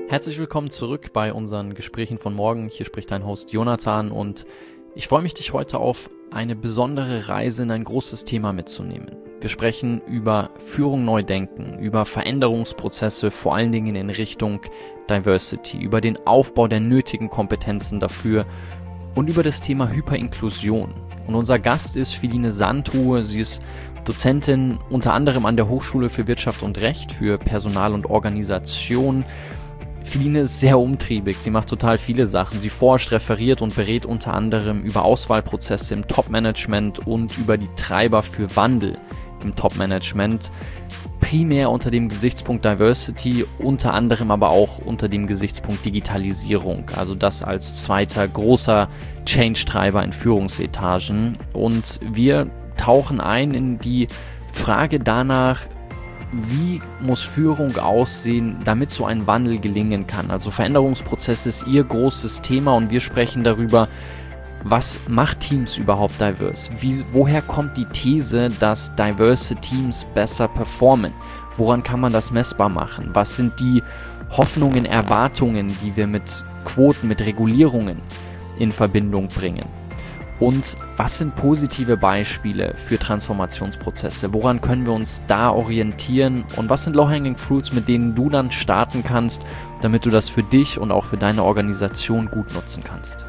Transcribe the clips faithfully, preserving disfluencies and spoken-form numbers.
Herzlich willkommen zurück bei unseren Gesprächen von morgen. Hier spricht dein Host Jonathan und ich freue mich, dich heute auf eine besondere Reise in ein großes Thema mitzunehmen. Wir sprechen über Führung neu denken, über Veränderungsprozesse, vor allen Dingen in Richtung Diversity, über den Aufbau der nötigen Kompetenzen dafür und über das Thema Hyperinklusion. Und unser Gast ist Feline Sandruhe. Sie ist Dozentin unter anderem an der Hochschule für Wirtschaft und Recht für Personal und Organisation. Feline ist sehr umtriebig, sie macht total viele Sachen. Sie forscht, referiert und berät unter anderem über Auswahlprozesse im Top-Management und über die Treiber für Wandel im Top-Management. Primär unter dem Gesichtspunkt Diversity, unter anderem aber auch unter dem Gesichtspunkt Digitalisierung. Also das als zweiter großer Change-Treiber in Führungsetagen. Und wir tauchen ein in die Frage danach, wie muss Führung aussehen, damit so ein Wandel gelingen kann? Also Veränderungsprozess ist ihr großes Thema und wir sprechen darüber, was macht Teams überhaupt diverse? Wie, woher kommt die These, dass diverse Teams besser performen? Woran kann man das messbar machen? Was sind die Hoffnungen, Erwartungen, die wir mit Quoten, mit Regulierungen in Verbindung bringen? Und was sind positive Beispiele für Transformationsprozesse? Woran können wir uns da orientieren? Und was sind Low-Hanging Fruits, mit denen du dann starten kannst, damit du das für dich und auch für deine Organisation gut nutzen kannst?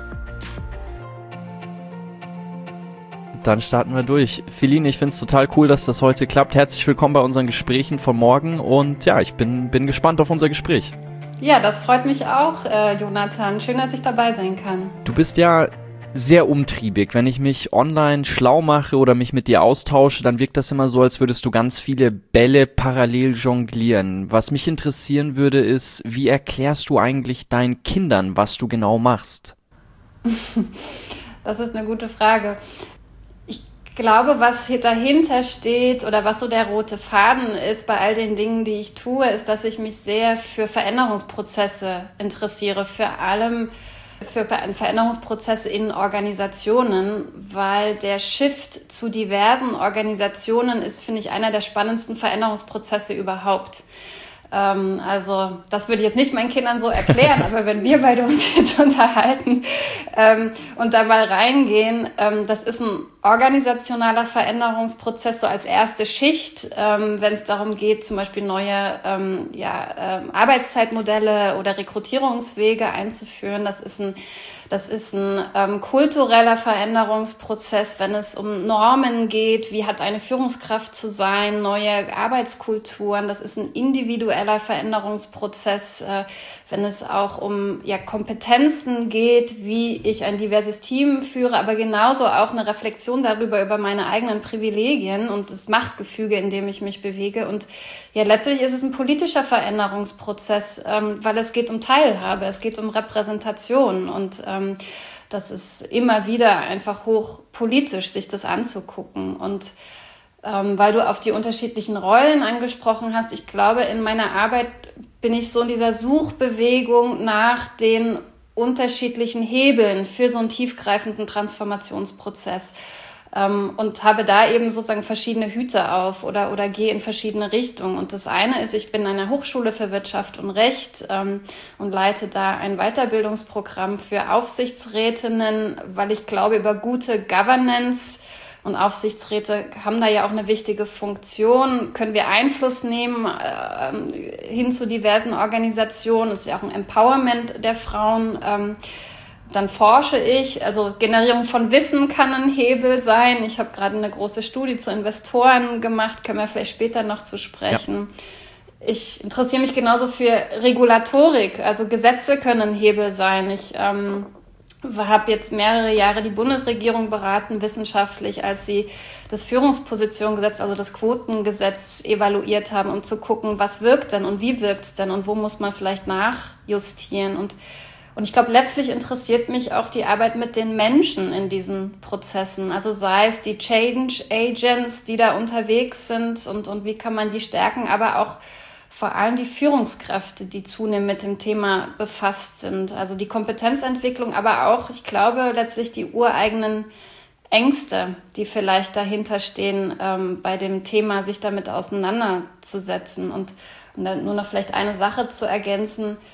Dann starten wir durch. Feline, ich finde es total cool, dass das heute klappt. Herzlich willkommen bei unseren Gesprächen von morgen. Und ja, ich bin, bin gespannt auf unser Gespräch. Ja, das freut mich auch, äh, Jonathan. Schön, dass ich dabei sein kann. Du bist ja sehr umtriebig. Wenn ich mich online schlau mache oder mich mit dir austausche, dann wirkt das immer so, als würdest du ganz viele Bälle parallel jonglieren. Was mich interessieren würde, ist, wie erklärst du eigentlich deinen Kindern, was du genau machst? Das ist eine gute Frage. Ich glaube, was dahinter steht oder was so der rote Faden ist bei all den Dingen, die ich tue, ist, dass ich mich sehr für Veränderungsprozesse interessiere, für allem für Veränderungsprozesse in Organisationen, weil der Shift zu diversen Organisationen ist, finde ich, einer der spannendsten Veränderungsprozesse überhaupt. Ähm, also das würde ich jetzt nicht meinen Kindern so erklären, aber wenn wir beide uns jetzt unterhalten ähm, und da mal reingehen, ähm, das ist ein organisationaler Veränderungsprozess so als erste Schicht, ähm, wenn es darum geht, zum Beispiel neue ähm, ja, ähm, Arbeitszeitmodelle oder Rekrutierungswege einzuführen. Das ist ein Das ist ein ähm, kultureller Veränderungsprozess, wenn es um Normen geht, wie hat eine Führungskraft zu sein, neue Arbeitskulturen. Das ist ein individueller Veränderungsprozess, äh, wenn es auch um ja, Kompetenzen geht, wie ich ein diverses Team führe, aber genauso auch eine Reflexion darüber, über meine eigenen Privilegien und das Machtgefüge, in dem ich mich bewege. Und ja, letztlich ist es ein politischer Veränderungsprozess, ähm, weil es geht um Teilhabe, es geht um Repräsentation und ähm, das ist immer wieder einfach hochpolitisch, sich das anzugucken. Und ähm, weil du auf die unterschiedlichen Rollen angesprochen hast, ich glaube, in meiner Arbeit bin ich so in dieser Suchbewegung nach den unterschiedlichen Hebeln für so einen tiefgreifenden Transformationsprozess. Ähm, und habe da eben sozusagen verschiedene Hüte auf oder, oder gehe in verschiedene Richtungen. Und das eine ist, ich bin an der Hochschule für Wirtschaft und Recht ähm, und leite da ein Weiterbildungsprogramm für Aufsichtsrätinnen, weil ich glaube, über gute Governance und Aufsichtsräte haben da ja auch eine wichtige Funktion, können wir Einfluss nehmen äh, hin zu diversen Organisationen. Es ist ja auch ein Empowerment der Frauen. Ähm, Dann forsche ich, also Generierung von Wissen kann ein Hebel sein. Ich habe gerade eine große Studie zu Investoren gemacht, können wir vielleicht später noch zu sprechen. Ja. Ich interessiere mich genauso für Regulatorik, also Gesetze können ein Hebel sein. Ich ähm, habe jetzt mehrere Jahre die Bundesregierung beraten, wissenschaftlich, als sie das Führungspositionengesetz, also das Quotengesetz evaluiert haben, um zu gucken, was wirkt denn und wie wirkt es denn und wo muss man vielleicht nachjustieren. Und Und ich glaube, letztlich interessiert mich auch die Arbeit mit den Menschen in diesen Prozessen. Also sei es die Change Agents, die da unterwegs sind und, und wie kann man die stärken, aber auch vor allem die Führungskräfte, die zunehmend mit dem Thema befasst sind. Also die Kompetenzentwicklung, aber auch, ich glaube, letztlich die ureigenen Ängste, die vielleicht dahinter stehen, ähm, bei dem Thema, sich damit auseinanderzusetzen. Und, und dann nur noch vielleicht eine Sache zu ergänzen.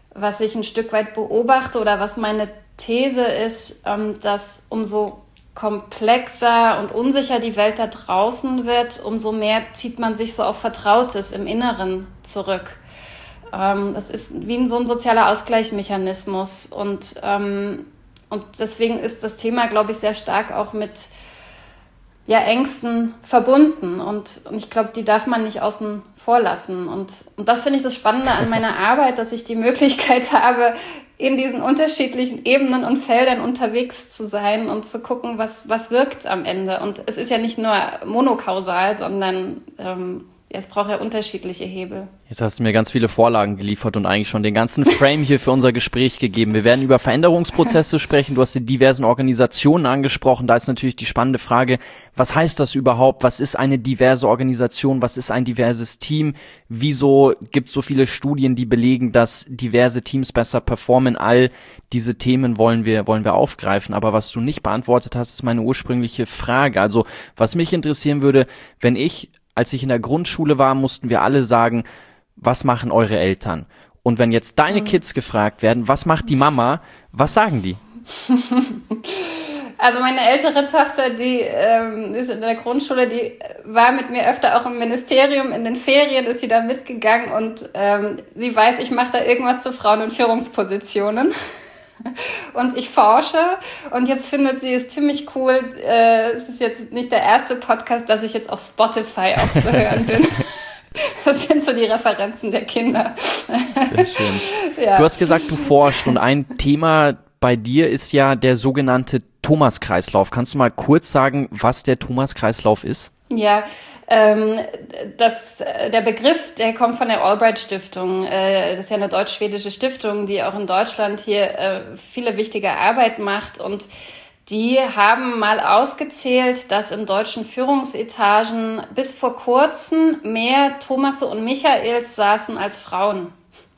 was ich ein Stück weit beobachte oder was meine These ist, dass umso komplexer und unsicher die Welt da draußen wird, umso mehr zieht man sich so auf Vertrautes im Inneren zurück. Das ist wie so ein sozialer Ausgleichsmechanismus und, und deswegen ist das Thema, glaube ich, sehr stark auch mit ja, Ängsten verbunden und, und ich glaube, die darf man nicht außen vor lassen. Und, und das finde ich das Spannende an meiner Arbeit, dass ich die Möglichkeit habe, in diesen unterschiedlichen Ebenen und Feldern unterwegs zu sein und zu gucken, was, was wirkt am Ende. Und es ist ja nicht nur monokausal, sondern ähm, es braucht ja unterschiedliche Hebel. Jetzt hast du mir ganz viele Vorlagen geliefert und eigentlich schon den ganzen Frame hier für unser Gespräch gegeben. Wir werden über Veränderungsprozesse sprechen. Du hast die diversen Organisationen angesprochen. Da ist natürlich die spannende Frage, was heißt das überhaupt? Was ist eine diverse Organisation? Was ist ein diverses Team? Wieso gibt es so viele Studien, die belegen, dass diverse Teams besser performen? All diese Themen wollen wir, wollen wir aufgreifen. Aber was du nicht beantwortet hast, ist meine ursprüngliche Frage. Also was mich interessieren würde, wenn ich Als ich in der Grundschule war, mussten wir alle sagen, was machen eure Eltern? Und wenn jetzt deine Kids gefragt werden, was macht die Mama, was sagen die? Also meine ältere Tochter, die ähm, ist in der Grundschule, die war mit mir öfter auch im Ministerium, in den Ferien ist sie da mitgegangen und ähm, sie weiß, ich mache da irgendwas zu Frauen in Führungspositionen. Und ich forsche und jetzt findet sie es ziemlich cool. Äh, es ist jetzt nicht der erste Podcast, dass ich jetzt auf Spotify auch zu hören bin. Das sind so die Referenzen der Kinder. Sehr schön. Ja. Du hast gesagt, du forschst und ein Thema bei dir ist ja der sogenannte Thomas-Kreislauf. Kannst du mal kurz sagen, was der Thomas-Kreislauf ist? Ja, ähm, das, der Begriff, der kommt von der Albright-Stiftung. Äh, das ist ja eine deutsch-schwedische Stiftung, die auch in Deutschland hier äh, viele wichtige Arbeit macht. Und die haben mal ausgezählt, dass in deutschen Führungsetagen bis vor kurzem mehr Thomasse und Michaels saßen als Frauen.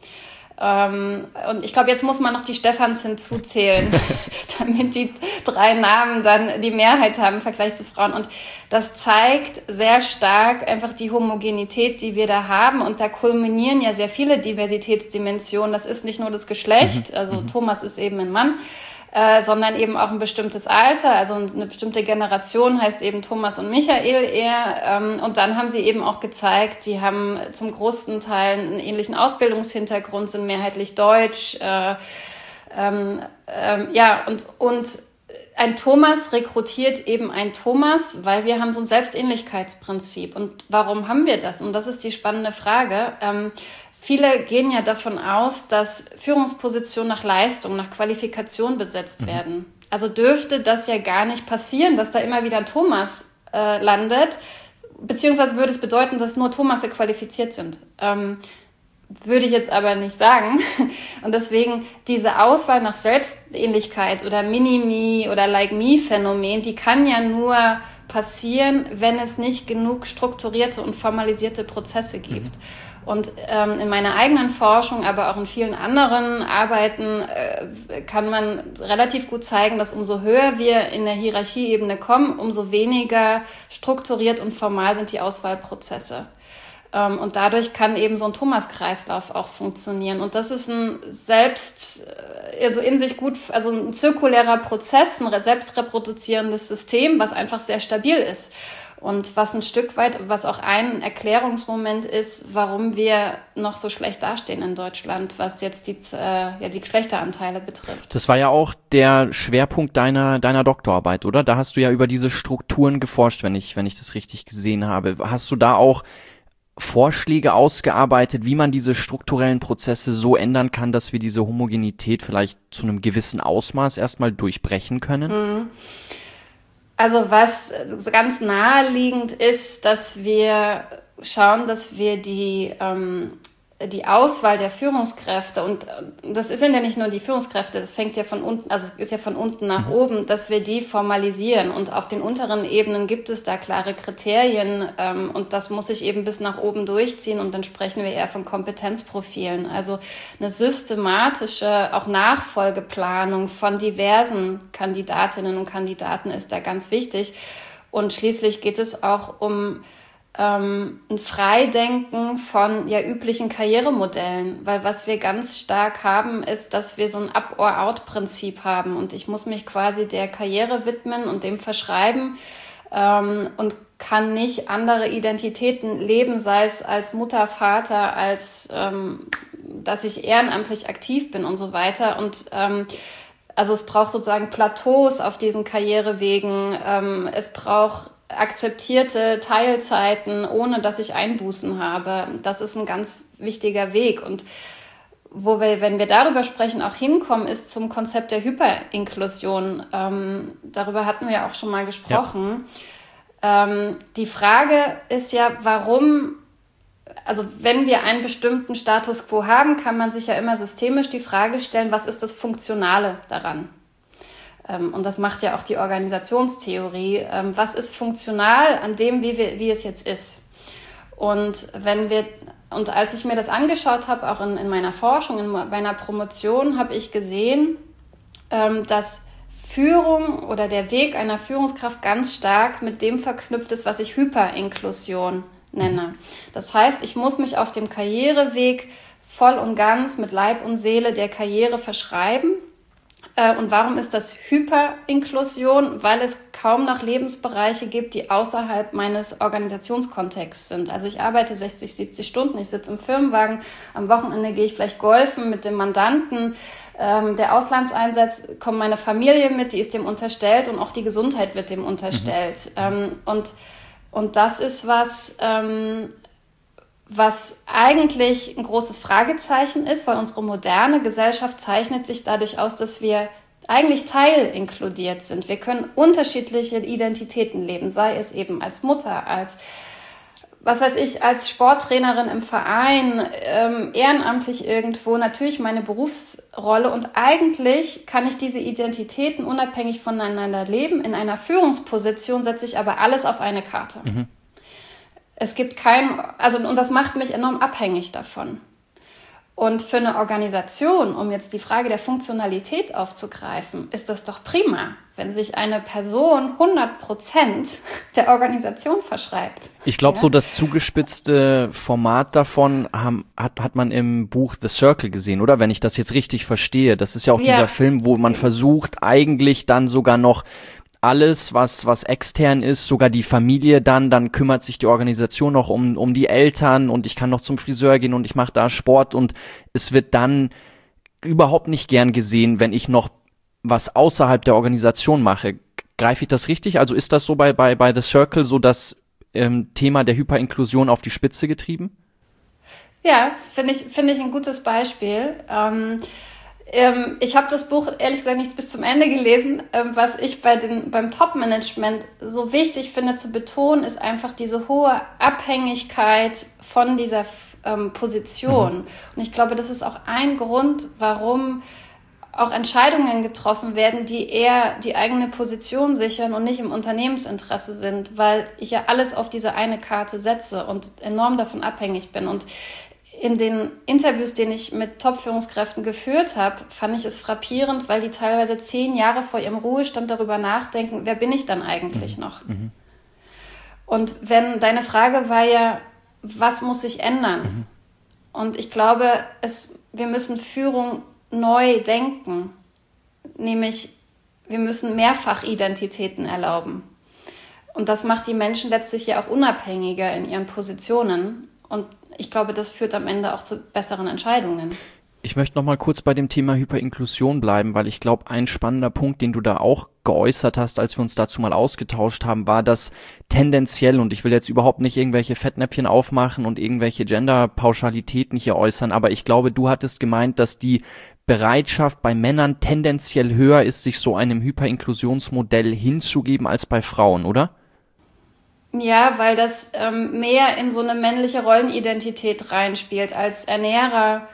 Ähm, und ich glaube, jetzt muss man noch die Stephans hinzuzählen, damit die drei Namen dann die Mehrheit haben im Vergleich zu Frauen. Und das zeigt sehr stark einfach die Homogenität, die wir da haben. Und da kulminieren ja sehr viele Diversitätsdimensionen. Das ist nicht nur das Geschlecht, also mhm. Thomas ist eben ein Mann, äh, sondern eben auch ein bestimmtes Alter. Also eine bestimmte Generation heißt eben Thomas und Michael eher. Ähm, und dann haben sie eben auch gezeigt, die haben zum großen Teil einen ähnlichen Ausbildungshintergrund, sind mehrheitlich deutsch. Äh, ähm, ähm, ja, und, und ein Thomas rekrutiert eben ein Thomas, weil wir haben so ein Selbstähnlichkeitsprinzip. Und warum haben wir das? Und das ist die spannende Frage. Ähm, Viele gehen ja davon aus, dass Führungspositionen nach Leistung, nach Qualifikation besetzt mhm. werden. Also dürfte das ja gar nicht passieren, dass da immer wieder ein Thomas äh, landet, beziehungsweise würde es bedeuten, dass nur Thomasse qualifiziert sind. Ähm, würde ich jetzt aber nicht sagen. Und deswegen diese Auswahl nach Selbstähnlichkeit oder Mini-Me oder Like-Me-Phänomen, die kann ja nur passieren, wenn es nicht genug strukturierte und formalisierte Prozesse gibt. Mhm. Und ähm, in meiner eigenen Forschung, aber auch in vielen anderen Arbeiten äh, kann man relativ gut zeigen, dass umso höher wir in der Hierarchieebene kommen, umso weniger strukturiert und formal sind die Auswahlprozesse. Ähm, und dadurch kann eben so ein Thomas-Kreislauf auch funktionieren. Und das ist ein selbst, also in sich gut, also ein zirkulärer Prozess, ein selbstreproduzierendes System, was einfach sehr stabil ist. Und was ein Stück weit, was auch ein Erklärungsmoment ist, warum wir noch so schlecht dastehen in Deutschland, was jetzt die, äh, ja, die Geschlechteranteile betrifft. Das war ja auch der Schwerpunkt deiner, deiner Doktorarbeit, oder? Da hast du ja über diese Strukturen geforscht, wenn ich, wenn ich das richtig gesehen habe. Hast du da auch Vorschläge ausgearbeitet, wie man diese strukturellen Prozesse so ändern kann, dass wir diese Homogenität vielleicht zu einem gewissen Ausmaß erstmal durchbrechen können? Mhm. Also was ganz naheliegend ist, dass wir schauen, dass wir die, ähm, die Auswahl der Führungskräfte, und das sind ja nicht nur die Führungskräfte, das fängt ja von unten, also ist ja von unten nach mhm. oben, dass wir die formalisieren. Und auf den unteren Ebenen gibt es da klare Kriterien, ähm, und das muss sich eben bis nach oben durchziehen, und dann sprechen wir eher von Kompetenzprofilen. Also eine systematische, auch Nachfolgeplanung von diversen Kandidatinnen und Kandidaten ist da ganz wichtig. Und schließlich geht es auch um ähm, ein Freidenken von ja üblichen Karrieremodellen. Weil was wir ganz stark haben, ist, dass wir so ein Up-or-Out-Prinzip haben. Und ich muss mich quasi der Karriere widmen und dem verschreiben ähm, und kann nicht andere Identitäten leben, sei es als Mutter, Vater, als ähm, dass ich ehrenamtlich aktiv bin und so weiter. Und ähm, also es braucht sozusagen Plateaus auf diesen Karrierewegen. Ähm, es braucht akzeptierte Teilzeiten, ohne dass ich Einbußen habe. Das ist ein ganz wichtiger Weg. Und wo wir, wenn wir darüber sprechen, auch hinkommen, ist zum Konzept der Hyperinklusion. Ähm, darüber hatten wir auch schon mal gesprochen. Ja. Ähm, die Frage ist ja, warum, also wenn wir einen bestimmten Status quo haben, kann man sich ja immer systemisch die Frage stellen, was ist das Funktionale daran? Ähm, und das macht ja auch die Organisationstheorie. Ähm, was ist funktional an dem, wie, wir, wie es jetzt ist? Und wenn wir Und als ich mir das angeschaut habe, auch in, in meiner Forschung, in meiner Promotion, habe ich gesehen, ähm, dass Führung oder der Weg einer Führungskraft ganz stark mit dem verknüpft ist, was ich Hyperinklusion nenne. Das heißt, ich muss mich auf dem Karriereweg voll und ganz mit Leib und Seele der Karriere verschreiben. Und warum ist das Hyperinklusion? Weil es kaum noch Lebensbereiche gibt, die außerhalb meines Organisationskontexts sind. Also ich arbeite sechzig, siebzig Stunden, ich sitze im Firmenwagen, am Wochenende gehe ich vielleicht golfen mit dem Mandanten. Ähm, der Auslandseinsatz, kommt meine Familie mit, die ist dem unterstellt und auch die Gesundheit wird dem unterstellt. Mhm. Ähm, und, und das ist was... Ähm, was eigentlich ein großes Fragezeichen ist, weil unsere moderne Gesellschaft zeichnet sich dadurch aus, dass wir eigentlich teilinkludiert sind. Wir können unterschiedliche Identitäten leben, sei es eben als Mutter, als, was weiß ich, als Sporttrainerin im Verein, ähm, ehrenamtlich irgendwo, natürlich meine Berufsrolle. Und eigentlich kann ich diese Identitäten unabhängig voneinander leben. In einer Führungsposition setze ich aber alles auf eine Karte. Mhm. Es gibt kein, also, und das macht mich enorm abhängig davon. Und für eine Organisation, um jetzt die Frage der Funktionalität aufzugreifen, ist das doch prima, wenn sich eine Person hundert Prozent der Organisation verschreibt. Ich glaube, ja? so das zugespitzte Format davon haben, hat, hat man im Buch The Circle gesehen, oder? Wenn ich das jetzt richtig verstehe. Das ist ja auch ja. dieser Film, wo man versucht, eigentlich dann sogar noch alles, was was extern ist, sogar die Familie dann, dann kümmert sich die Organisation noch um um die Eltern und ich kann noch zum Friseur gehen und ich mache da Sport und es wird dann überhaupt nicht gern gesehen, wenn ich noch was außerhalb der Organisation mache. Greife ich das richtig? Also ist das so bei bei bei The Circle so das ähm, Thema der Hyperinklusion auf die Spitze getrieben? Ja, das finde ich finde ich ein gutes Beispiel. Ähm Ähm, ich habe das Buch ehrlich gesagt nicht bis zum Ende gelesen. Ähm, was ich bei den, beim Top-Management so wichtig finde zu betonen, ist einfach diese hohe Abhängigkeit von dieser ähm, Position. Mhm. Und ich glaube, das ist auch ein Grund, warum auch Entscheidungen getroffen werden, die eher die eigene Position sichern und nicht im Unternehmensinteresse sind, weil ich ja alles auf diese eine Karte setze und enorm davon abhängig bin. Und in den Interviews, die ich mit Top-Führungskräften geführt habe, fand ich es frappierend, weil die teilweise zehn Jahre vor ihrem Ruhestand darüber nachdenken, wer bin ich dann eigentlich mhm. noch? Mhm. Und wenn deine Frage war ja, was muss sich ändern? Mhm. Und ich glaube, es, wir müssen Führung neu denken. Nämlich, wir müssen Mehrfachidentitäten erlauben. Und das macht die Menschen letztlich ja auch unabhängiger in ihren Positionen. Und ich glaube, das führt am Ende auch zu besseren Entscheidungen. Ich möchte noch mal kurz bei dem Thema Hyperinklusion bleiben, weil ich glaube, ein spannender Punkt, den du da auch geäußert hast, als wir uns dazu mal ausgetauscht haben, war, dass tendenziell, und ich will jetzt überhaupt nicht irgendwelche Fettnäpfchen aufmachen und irgendwelche Gender-Pauschalitäten hier äußern, aber ich glaube, du hattest gemeint, dass die Bereitschaft bei Männern tendenziell höher ist, sich so einem Hyperinklusionsmodell hinzugeben als bei Frauen, oder? Ja, weil das ähm, mehr in so eine männliche Rollenidentität reinspielt als Ernährer,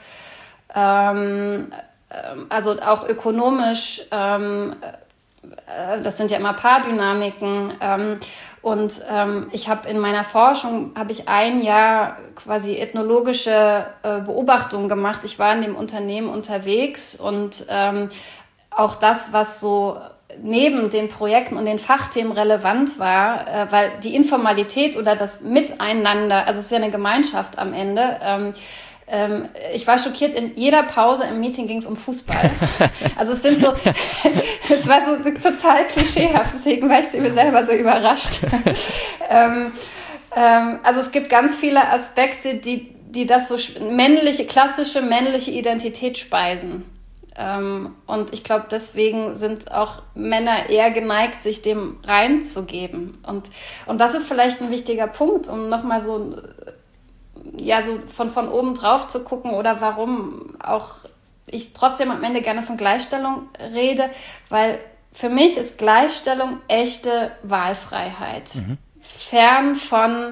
ähm, also auch ökonomisch, ähm, äh, das sind ja immer Paardynamiken. Ähm, und ähm, ich habe in meiner Forschung, habe ich ein Jahr quasi ethnologische äh, Beobachtungen gemacht. Ich war in dem Unternehmen unterwegs und ähm, auch das, was so neben den Projekten und den Fachthemen relevant war, äh, weil die Informalität oder das Miteinander, also es ist ja eine Gemeinschaft am Ende, ähm, ähm, ich war schockiert, in jeder Pause im Meeting ging es um Fußball. Also es sind so, es war so total klischeehaft, deswegen war ich selber so überrascht. ähm, ähm, also es gibt ganz viele Aspekte, die, die das so männliche, klassische männliche Identität speisen. Und ich glaube, deswegen sind auch Männer eher geneigt, sich dem reinzugeben. Und, und das ist vielleicht ein wichtiger Punkt, um nochmal so, ja, so von, von oben drauf zu gucken oder warum auch ich trotzdem am Ende gerne von Gleichstellung rede, weil für mich ist Gleichstellung echte Wahlfreiheit. Mhm. Fern von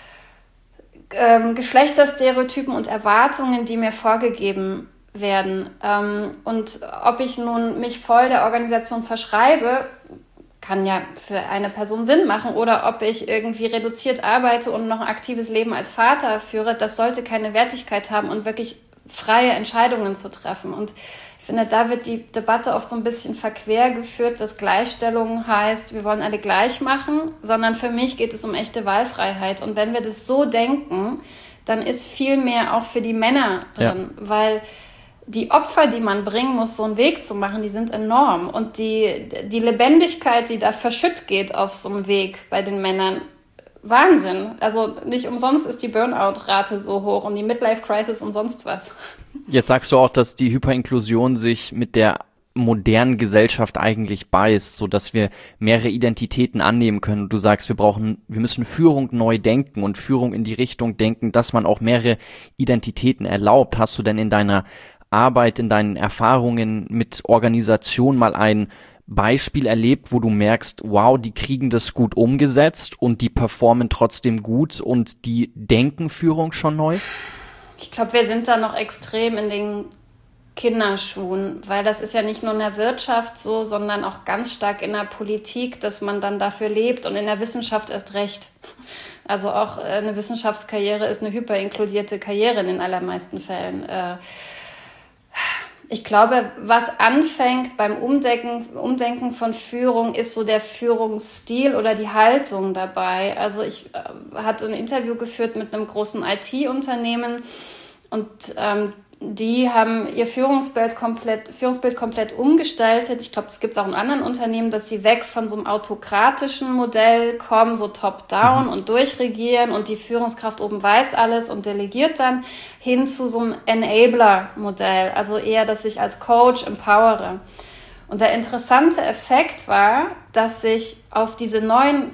ähm, Geschlechterstereotypen und Erwartungen, die mir vorgegeben werden. Und ob ich nun mich voll der Organisation verschreibe, kann ja für eine Person Sinn machen, oder ob ich irgendwie reduziert arbeite und noch ein aktives Leben als Vater führe, das sollte keine Wertigkeit haben und wirklich freie Entscheidungen zu treffen. Und ich finde, da wird die Debatte oft so ein bisschen verquer geführt, dass Gleichstellung heißt, wir wollen alle gleich machen, sondern für mich geht es um echte Wahlfreiheit. Und wenn wir das so denken, dann ist viel mehr auch für die Männer drin, ja. Weil die Opfer, die man bringen muss, so einen Weg zu machen, die sind enorm. Und die, die Lebendigkeit, die da verschütt geht auf so einem Weg bei den Männern, Wahnsinn. Also nicht umsonst ist die Burnout-Rate so hoch und die Midlife-Crisis und sonst was. Jetzt sagst du auch, dass die Hyperinklusion sich mit der modernen Gesellschaft eigentlich beißt, so dass wir mehrere Identitäten annehmen können. Du sagst, wir brauchen, wir müssen Führung neu denken und Führung in die Richtung denken, dass man auch mehrere Identitäten erlaubt. Hast du denn in deiner Arbeit, in deinen Erfahrungen mit Organisation mal ein Beispiel erlebt, wo du merkst, wow, die kriegen das gut umgesetzt und die performen trotzdem gut und die denken Führung schon neu? Ich glaube, wir sind da noch extrem in den Kinderschuhen, weil das ist ja nicht nur in der Wirtschaft so, sondern auch ganz stark in der Politik, dass man dann dafür lebt, und in der Wissenschaft erst recht. Also auch eine Wissenschaftskarriere ist eine hyperinkludierte Karriere in den allermeisten Fällen. Ich glaube, was anfängt beim Umdenken, Umdenken von Führung, ist so der Führungsstil oder die Haltung dabei. Also ich äh, hatte ein Interview geführt mit einem großen I T-Unternehmen, und ähm, die haben ihr Führungsbild komplett, Führungsbild komplett umgestaltet. Ich glaube, das gibt es auch in anderen Unternehmen, dass sie weg von so einem autokratischen Modell kommen, so top-down, mhm. und durchregieren und die Führungskraft oben weiß alles und delegiert dann, hin zu so einem Enabler-Modell. Also eher, dass ich als Coach empowere. Und der interessante Effekt war, dass sich auf diese neuen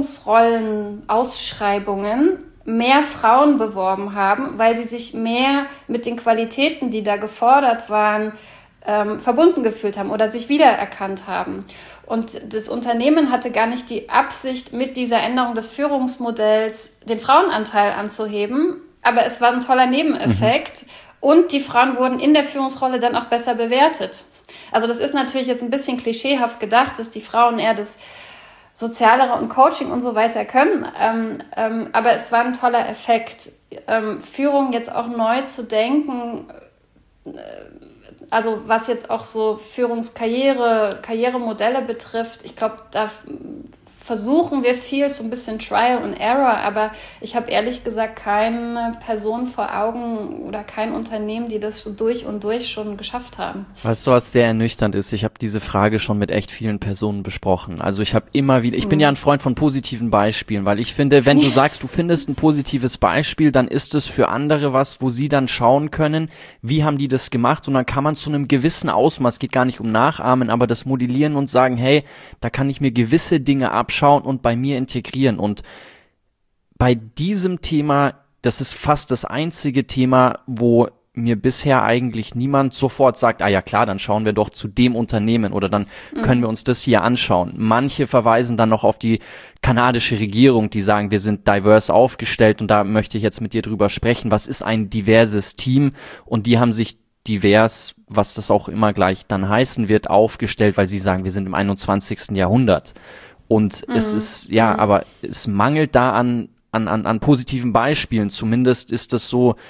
Führungsrollen-Ausschreibungen mehr Frauen beworben haben, weil sie sich mehr mit den Qualitäten, die da gefordert waren, ähm, verbunden gefühlt haben oder sich wiedererkannt haben. Und das Unternehmen hatte gar nicht die Absicht, mit dieser Änderung des Führungsmodells den Frauenanteil anzuheben, aber es war ein toller Nebeneffekt, mhm. und die Frauen wurden in der Führungsrolle dann auch besser bewertet. Also das ist natürlich jetzt ein bisschen klischeehaft gedacht, dass die Frauen eher das Sozialere und Coaching und so weiter können. Ähm, ähm, aber es war ein toller Effekt, ähm, Führung jetzt auch neu zu denken, äh, also was jetzt auch so Führungskarriere, Karrieremodelle betrifft. Ich glaube, da f- versuchen wir viel, so ein bisschen Trial and Error, aber ich habe ehrlich gesagt keine Person vor Augen oder kein Unternehmen, die das so durch und durch schon geschafft haben. Weißt du, was sehr ernüchternd ist? Ich habe diese Frage schon mit echt vielen Personen besprochen. Also ich habe immer wieder, ich bin mhm. ja ein Freund von positiven Beispielen, weil ich finde, wenn du sagst, du findest ein positives Beispiel, dann ist es für andere was, wo sie dann schauen können, wie haben die das gemacht, und dann kann man zu einem gewissen Ausmaß, geht gar nicht um Nachahmen, aber das modellieren und sagen, hey, da kann ich mir gewisse Dinge abschauen und bei mir integrieren. Und bei diesem Thema, das ist fast das einzige Thema, wo mir bisher eigentlich niemand sofort sagt, ah ja klar, dann schauen wir doch zu dem Unternehmen oder dann mhm. können wir uns das hier anschauen. Manche verweisen dann noch auf die kanadische Regierung, die sagen, wir sind divers aufgestellt, und da möchte ich jetzt mit dir drüber sprechen. Was ist ein diverses Team? Und die haben sich divers, was das auch immer gleich dann heißen wird, aufgestellt, weil sie sagen, wir sind im einundzwanzigsten Jahrhundert. Und mhm. es ist, ja, mhm. aber es mangelt da an, an, an, an positiven Beispielen. Zumindest ist es so,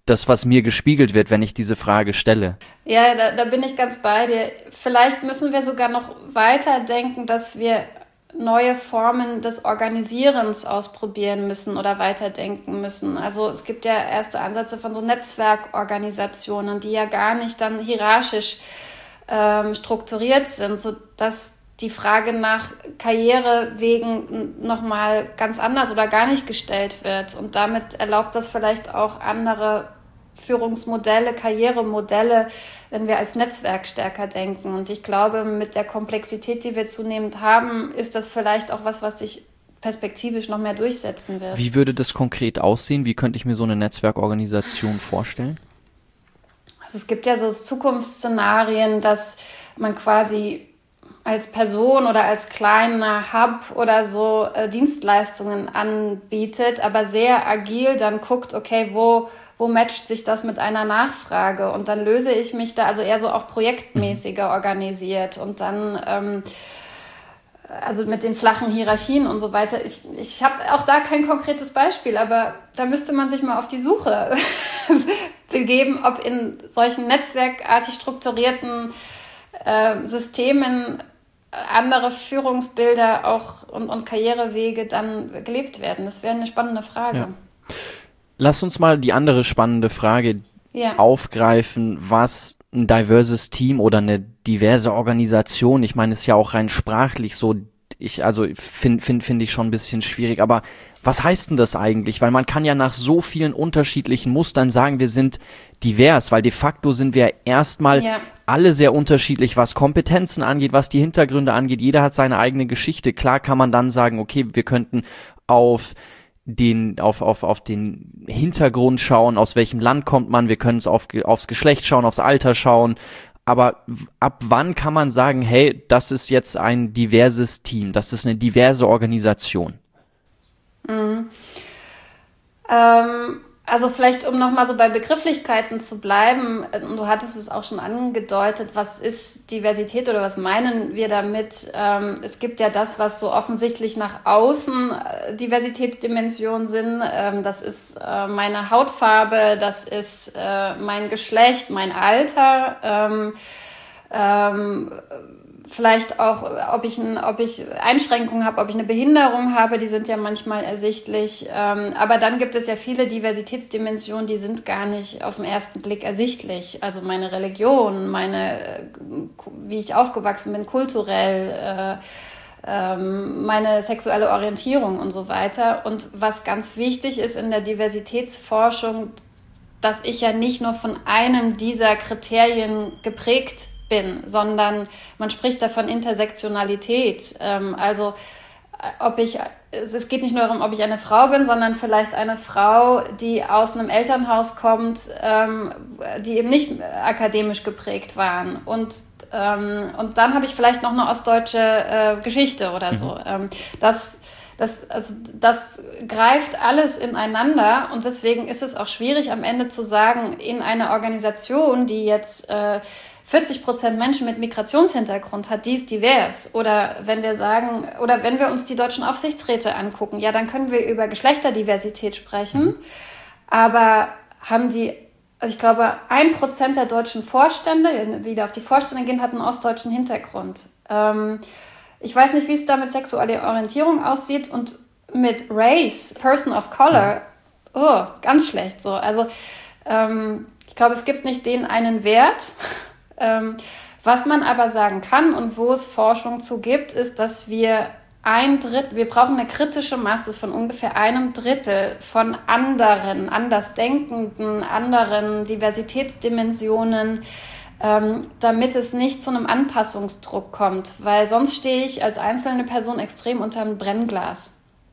das, was mir gespiegelt wird, wenn ich diese Frage stelle. Ja, da, da bin ich ganz bei dir. Vielleicht müssen wir sogar noch weiter denken, dass wir neue Formen des Organisierens ausprobieren müssen oder weiterdenken müssen. Also es gibt ja erste Ansätze von so Netzwerkorganisationen, die ja gar nicht dann hierarchisch ähm, strukturiert sind, sodass die Frage nach Karrierewegen nochmal ganz anders oder gar nicht gestellt wird. Und damit erlaubt das vielleicht auch andere Führungsmodelle, Karrieremodelle, wenn wir als Netzwerk stärker denken. Und ich glaube, mit der Komplexität, die wir zunehmend haben, ist das vielleicht auch was, was sich perspektivisch noch mehr durchsetzen wird. Wie würde das konkret aussehen? Wie könnte ich mir so eine Netzwerkorganisation vorstellen? Also es gibt ja so Zukunftsszenarien, dass man quasi als Person oder als kleiner Hub oder so äh, Dienstleistungen anbietet, aber sehr agil dann guckt, okay, wo, wo matcht sich das mit einer Nachfrage? Und dann löse ich mich da, also eher so auch projektmäßiger organisiert und dann, ähm, also mit den flachen Hierarchien und so weiter. Ich, ich habe auch da kein konkretes Beispiel, aber da müsste man sich mal auf die Suche begeben, ob in solchen netzwerkartig strukturierten äh, Systemen andere Führungsbilder auch und, und Karrierewege dann gelebt werden. Das wäre eine spannende Frage. Ja. Lass uns mal die andere spannende Frage ja. aufgreifen, was ein diverses Team oder eine diverse Organisation, ich meine, es ist ja auch rein sprachlich so, ich, also finde find, find ich schon ein bisschen schwierig, aber was heißt denn das eigentlich? Weil man kann ja nach so vielen unterschiedlichen Mustern sagen, wir sind divers, weil de facto sind wir erstmal ja. alle sehr unterschiedlich, was Kompetenzen angeht, was die Hintergründe angeht. Jeder hat seine eigene Geschichte. Klar kann man dann sagen, okay, wir könnten auf den, auf, auf, auf den Hintergrund schauen, aus welchem Land kommt man, wir können es auf, aufs Geschlecht schauen, aufs Alter schauen. Aber ab wann kann man sagen, hey, das ist jetzt ein diverses Team, das ist eine diverse Organisation? Mhm. Ähm, also vielleicht, um nochmal so bei Begrifflichkeiten zu bleiben, du hattest es auch schon angedeutet, was ist Diversität oder was meinen wir damit? Ähm, es gibt ja das, was so offensichtlich nach außen äh, Diversitätsdimensionen sind. Ähm, das ist äh, meine Hautfarbe, das ist äh, mein Geschlecht, mein Alter, ähm, ähm, vielleicht auch, ob ich, ein, ob ich Einschränkungen habe, ob ich eine Behinderung habe, die sind ja manchmal ersichtlich. Ähm, aber dann gibt es ja viele Diversitätsdimensionen, die sind gar nicht auf den ersten Blick ersichtlich. Also meine Religion, meine, wie ich aufgewachsen bin, kulturell, äh, ähm, meine sexuelle Orientierung und so weiter. Und was ganz wichtig ist in der Diversitätsforschung, dass ich ja nicht nur von einem dieser Kriterien geprägt bin, sondern man spricht da von Intersektionalität. Ähm, also ob ich, es geht nicht nur darum, ob ich eine Frau bin, sondern vielleicht eine Frau, die aus einem Elternhaus kommt, ähm, die eben nicht akademisch geprägt waren. Und, ähm, und dann habe ich vielleicht noch eine ostdeutsche äh, Geschichte oder so. Mhm. Ähm, das Das, also das greift alles ineinander und deswegen ist es auch schwierig am Ende zu sagen, in einer Organisation, die jetzt äh, vierzig Prozent Menschen mit Migrationshintergrund hat, die ist divers. Oder wenn wir sagen, oder wenn wir uns die deutschen Aufsichtsräte angucken, ja, dann können wir über Geschlechterdiversität sprechen. Mhm. Aber haben die, also ich glaube, ein Prozent der deutschen Vorstände, wieder auf die Vorstände gehen, hat einen ostdeutschen Hintergrund. Ähm, Ich weiß nicht, wie es da mit sexueller Orientierung aussieht und mit Race, Person of Color, oh, ganz schlecht so. Also ähm, ich glaube, es gibt nicht den einen Wert. ähm, was man aber sagen kann und wo es Forschung zu gibt, ist, dass wir ein Drittel, wir brauchen eine kritische Masse von ungefähr einem Drittel von anderen, andersdenkenden, anderen Diversitätsdimensionen, Ähm, damit es nicht zu einem Anpassungsdruck kommt, weil sonst stehe ich als einzelne Person extrem unter einem Brennglas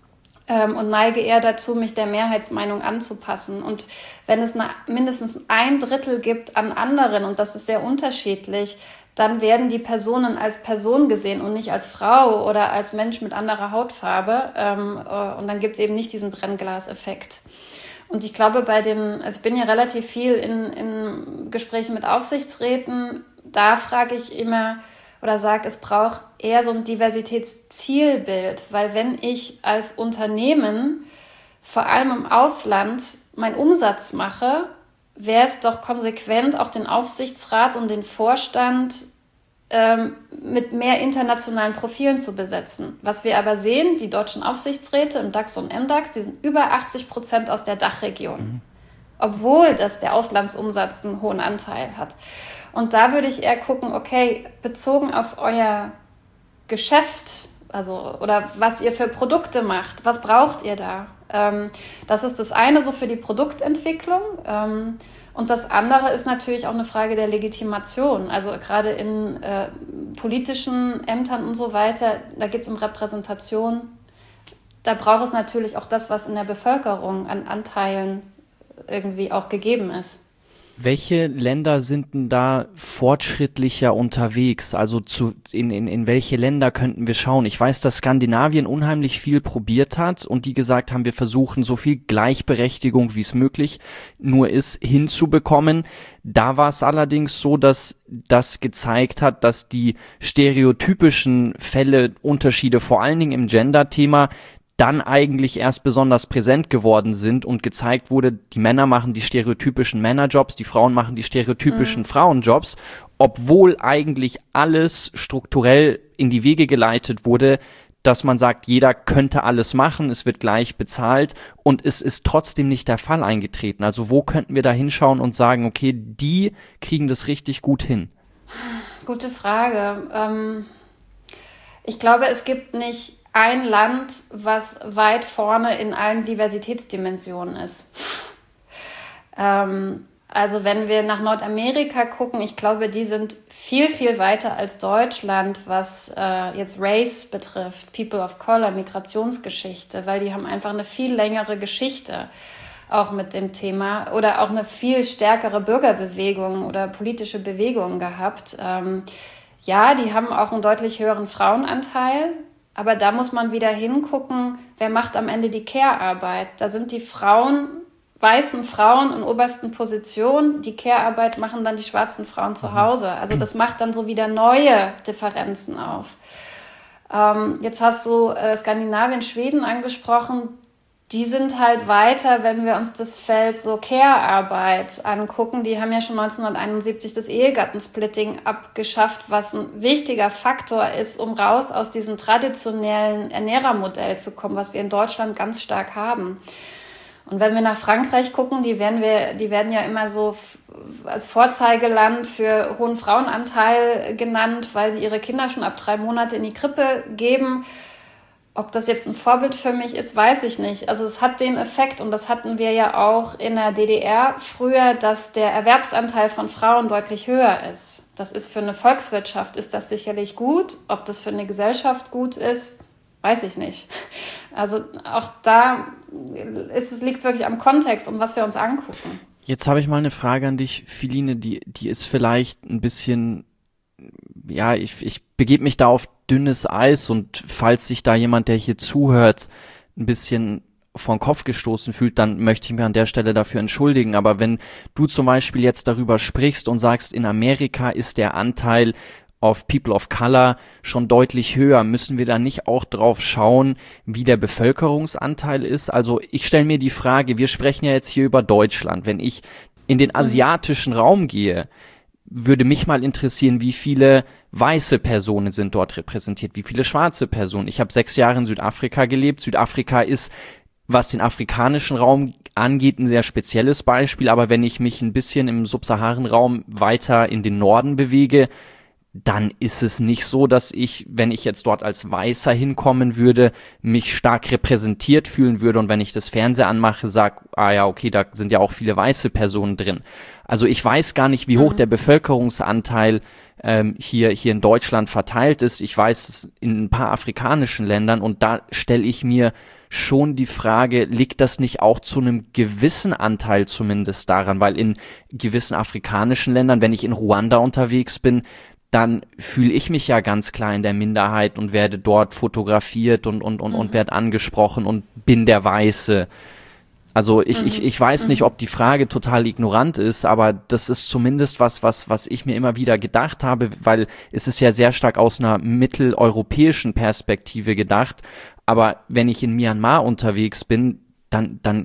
ähm, und neige eher dazu, mich der Mehrheitsmeinung anzupassen. Und wenn es eine, mindestens ein Drittel gibt an anderen, und das ist sehr unterschiedlich, dann werden die Personen als Person gesehen und nicht als Frau oder als Mensch mit anderer Hautfarbe. Ähm, äh, und dann gibt es eben nicht diesen Brennglaseffekt. Und ich glaube, bei dem, also ich bin ja relativ viel in, in Gesprächen mit Aufsichtsräten, da frage ich immer oder sage, es braucht eher so ein Diversitätszielbild, weil wenn ich als Unternehmen vor allem im Ausland meinen Umsatz mache, wäre es doch konsequent, auch den Aufsichtsrat und den Vorstand ähm, mit mehr internationalen Profilen zu besetzen. Was wir aber sehen, die deutschen Aufsichtsräte im DAX und M DAX, die sind über achtzig Prozent aus der Dachregion, mhm. obwohl das der Auslandsumsatz einen hohen Anteil hat. Und da würde ich eher gucken, okay, bezogen auf euer Geschäft, also oder was ihr für Produkte macht, was braucht ihr da? Ähm, das ist das eine so für die Produktentwicklung. Ähm, und das andere ist natürlich auch eine Frage der Legitimation. Also gerade in äh, politischen Ämtern und so weiter, da geht es um Repräsentation. Da braucht es natürlich auch das, was in der Bevölkerung an Anteilen irgendwie auch gegeben ist. Welche Länder sind denn da fortschrittlicher unterwegs? Also zu, in, in, in welche Länder könnten wir schauen? Ich weiß, dass Skandinavien unheimlich viel probiert hat und die gesagt haben, wir versuchen so viel Gleichberechtigung, wie es möglich nur ist, hinzubekommen. Da war es allerdings so, dass das gezeigt hat, dass die stereotypischen Fälle, Unterschiede, vor allen Dingen im Gender-Thema, dann eigentlich erst besonders präsent geworden sind und gezeigt wurde, die Männer machen die stereotypischen Männerjobs, die Frauen machen die stereotypischen mhm. Frauenjobs, obwohl eigentlich alles strukturell in die Wege geleitet wurde, dass man sagt, jeder könnte alles machen, es wird gleich bezahlt und es ist trotzdem nicht der Fall eingetreten. Also wo könnten wir da hinschauen und sagen, okay, die kriegen das richtig gut hin? Gute Frage. Ähm, ich glaube, es gibt nicht ein Land, was weit vorne in allen Diversitätsdimensionen ist. ähm, also wenn wir nach Nordamerika gucken, ich glaube, die sind viel, viel weiter als Deutschland, was äh, jetzt Race betrifft, People of Color, Migrationsgeschichte, weil die haben einfach eine viel längere Geschichte auch mit dem Thema oder auch eine viel stärkere Bürgerbewegung oder politische Bewegung gehabt. Ähm, ja, die haben auch einen deutlich höheren Frauenanteil, aber da muss man wieder hingucken, wer macht am Ende die Care-Arbeit. Da sind die Frauen, weißen Frauen in obersten Positionen. Die Care-Arbeit machen dann die schwarzen Frauen zu Hause. Also das macht dann so wieder neue Differenzen auf. Ähm, jetzt hast du äh, Skandinavien, Schweden angesprochen. Die sind halt weiter, wenn wir uns das Feld so Care-Arbeit angucken. Die haben ja schon neunzehnhunderteinundsiebzig das Ehegattensplitting abgeschafft, was ein wichtiger Faktor ist, um raus aus diesem traditionellen Ernährermodell zu kommen, was wir in Deutschland ganz stark haben. Und wenn wir nach Frankreich gucken, die werden, wir, die werden ja immer so f- als Vorzeigeland für hohen Frauenanteil genannt, weil sie ihre Kinder schon ab drei Monate in die Krippe geben. Ob das jetzt ein Vorbild für mich ist, weiß ich nicht. Also es hat den Effekt, und das hatten wir ja auch in der D D R früher, dass der Erwerbsanteil von Frauen deutlich höher ist. Das ist für eine Volkswirtschaft, ist das sicherlich gut. Ob das für eine Gesellschaft gut ist, weiß ich nicht. Also auch da ist es, liegt es wirklich am Kontext und was wir uns angucken. Jetzt habe ich mal eine Frage an dich, Philine, die, die ist vielleicht ein bisschen, ja, ich, ich begebe mich da auf dünnes Eis, und falls sich da jemand, der hier zuhört, ein bisschen vor den Kopf gestoßen fühlt, dann möchte ich mich an der Stelle dafür entschuldigen. Aber wenn du zum Beispiel jetzt darüber sprichst und sagst, in Amerika ist der Anteil auf People of Color schon deutlich höher, müssen wir da nicht auch drauf schauen, wie der Bevölkerungsanteil ist? Also ich stelle mir die Frage, wir sprechen ja jetzt hier über Deutschland. Wenn ich in den asiatischen Raum gehe, würde mich mal interessieren, wie viele weiße Personen sind dort repräsentiert, wie viele schwarze Personen. Ich habe sechs Jahre in Südafrika gelebt. Südafrika ist, was den afrikanischen Raum angeht, ein sehr spezielles Beispiel. Aber wenn ich mich ein bisschen im Subsaharenraum weiter in den Norden bewege, dann ist es nicht so, dass ich, wenn ich jetzt dort als Weißer hinkommen würde, mich stark repräsentiert fühlen würde, und wenn ich das Fernseher anmache, sag, ah ja, okay, da sind ja auch viele weiße Personen drin. Also ich weiß gar nicht, wie hoch mhm. der Bevölkerungsanteil ähm, hier hier in Deutschland verteilt ist. Ich weiß es in ein paar afrikanischen Ländern, und da stelle ich mir schon die Frage, liegt das nicht auch zu einem gewissen Anteil zumindest daran, weil in gewissen afrikanischen Ländern, wenn ich in Ruanda unterwegs bin, dann fühle ich mich ja ganz klar in der Minderheit und werde dort fotografiert und und und mhm. und werde angesprochen und bin der Weiße. Also ich mhm. ich ich weiß mhm. nicht, ob die Frage total ignorant ist, aber das ist zumindest was was was ich mir immer wieder gedacht habe, weil es ist ja sehr stark aus einer mitteleuropäischen Perspektive gedacht. Aber wenn ich in Myanmar unterwegs bin, dann dann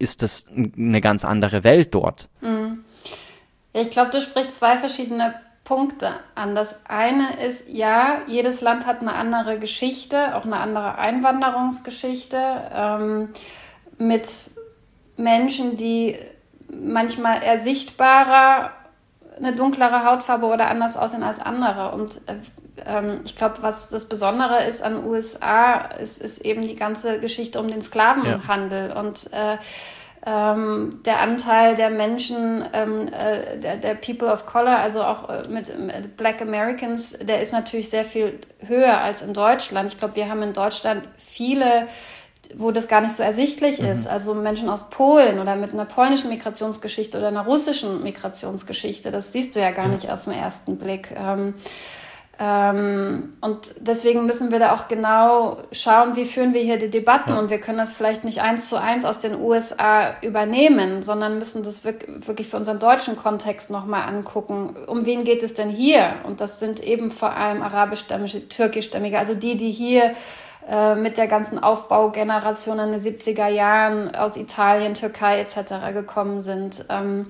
ist das eine ganz andere Welt dort. Mhm. Ich glaube, du sprichst zwei verschiedene Punkte an. Das eine ist, ja, jedes Land hat eine andere Geschichte, auch eine andere Einwanderungsgeschichte, ähm, mit Menschen, die manchmal eher sichtbarer, eine dunklere Hautfarbe oder anders aussehen als andere. Und äh, ähm, ich glaube, was das Besondere ist an den U S A, ist, ist eben die ganze Geschichte um den Sklavenhandel. Ja. Und äh, ähm, der Anteil der Menschen, ähm, äh, der, der People of Color, also auch äh, mit, mit Black Americans, der ist natürlich sehr viel höher als in Deutschland. Ich glaube, wir haben in Deutschland viele, wo das gar nicht so ersichtlich mhm. ist. Also Menschen aus Polen oder mit einer polnischen Migrationsgeschichte oder einer russischen Migrationsgeschichte, das siehst du ja gar ja. nicht auf den ersten Blick. Ähm, ähm, und deswegen müssen wir da auch genau schauen, wie führen wir hier die Debatten. Ja. Und wir können das vielleicht nicht eins zu eins aus den U S A übernehmen, sondern müssen das wirklich für unseren deutschen Kontext nochmal angucken. Um wen geht es denn hier? Und das sind eben vor allem arabischstämmige, türkischstämmige, also die, die hier mit der ganzen Aufbaugeneration in den siebziger Jahren aus Italien, Türkei et cetera gekommen sind.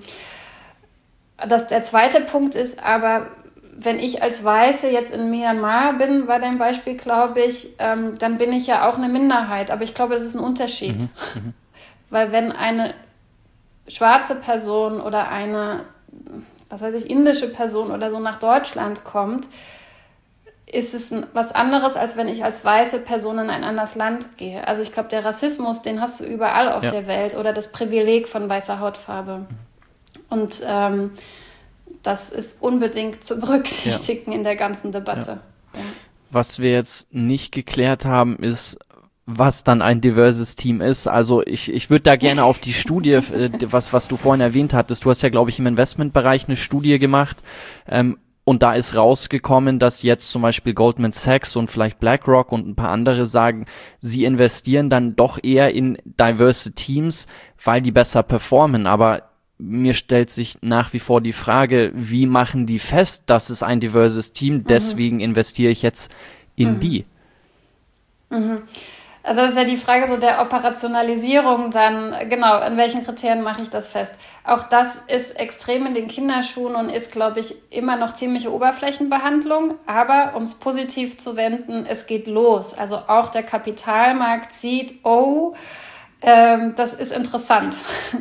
Das, der zweite Punkt ist aber, wenn ich als Weiße jetzt in Myanmar bin, bei deinem Beispiel, glaube ich, ähm, dann bin ich ja auch eine Minderheit. Aber ich glaube, das ist ein Unterschied. Mhm. Weil wenn eine schwarze Person oder eine, was weiß ich, indische Person oder so nach Deutschland kommt, ist es was anderes, als wenn ich als weiße Person in ein anderes Land gehe. Also ich glaube, der Rassismus, den hast du überall auf ja. der Welt oder das Privileg von weißer Hautfarbe. Und ähm, das ist unbedingt zu berücksichtigen ja. in der ganzen Debatte. Ja. Ja. Was wir jetzt nicht geklärt haben, ist, was dann ein diverses Team ist. Also ich, ich würde da gerne auf die Studie, was, was du vorhin erwähnt hattest. Du hast ja, glaube ich, im Investmentbereich eine Studie gemacht, ähm, und da ist rausgekommen, dass jetzt zum Beispiel Goldman Sachs und vielleicht BlackRock und ein paar andere sagen, sie investieren dann doch eher in diverse Teams, weil die besser performen. Aber mir stellt sich nach wie vor die Frage, wie machen die fest, dass es ein diverses Team, deswegen mhm. investiere ich jetzt in mhm. die. Mhm. Also das ist ja die Frage so der Operationalisierung dann, genau, an welchen Kriterien mache ich das fest? Auch das ist extrem in den Kinderschuhen und ist, glaube ich, immer noch ziemliche Oberflächenbehandlung. Aber um es positiv zu wenden, es geht los. Also auch der Kapitalmarkt sieht, oh, ähm, das ist interessant.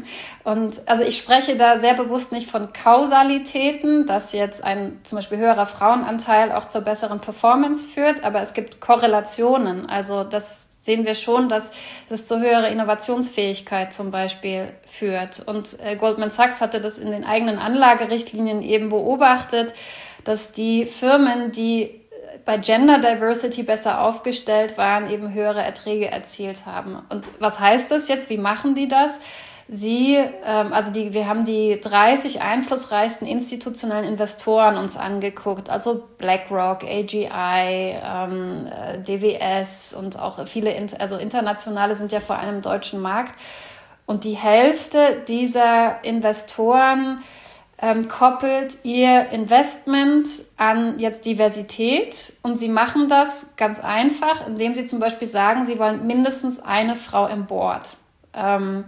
Und also ich spreche da sehr bewusst nicht von Kausalitäten, dass jetzt ein zum Beispiel höherer Frauenanteil auch zur besseren Performance führt, aber es gibt Korrelationen. Also das sehen wir schon, dass das zu höherer Innovationsfähigkeit zum Beispiel führt. Und äh, Goldman Sachs hatte das in den eigenen Anlagerichtlinien eben beobachtet, dass die Firmen, die bei Gender Diversity besser aufgestellt waren, eben höhere Erträge erzielt haben. Und was heißt das jetzt? Wie machen die das? Sie, ähm, also die, wir haben die dreißig einflussreichsten institutionellen Investoren uns angeguckt, also BlackRock, A G I, ähm, D W S und auch viele, also internationale sind ja vor allem im deutschen Markt. Und die Hälfte dieser Investoren ähm, koppelt ihr Investment an jetzt Diversität. Und sie machen das ganz einfach, indem sie zum Beispiel sagen, sie wollen mindestens eine Frau im Board. Ähm,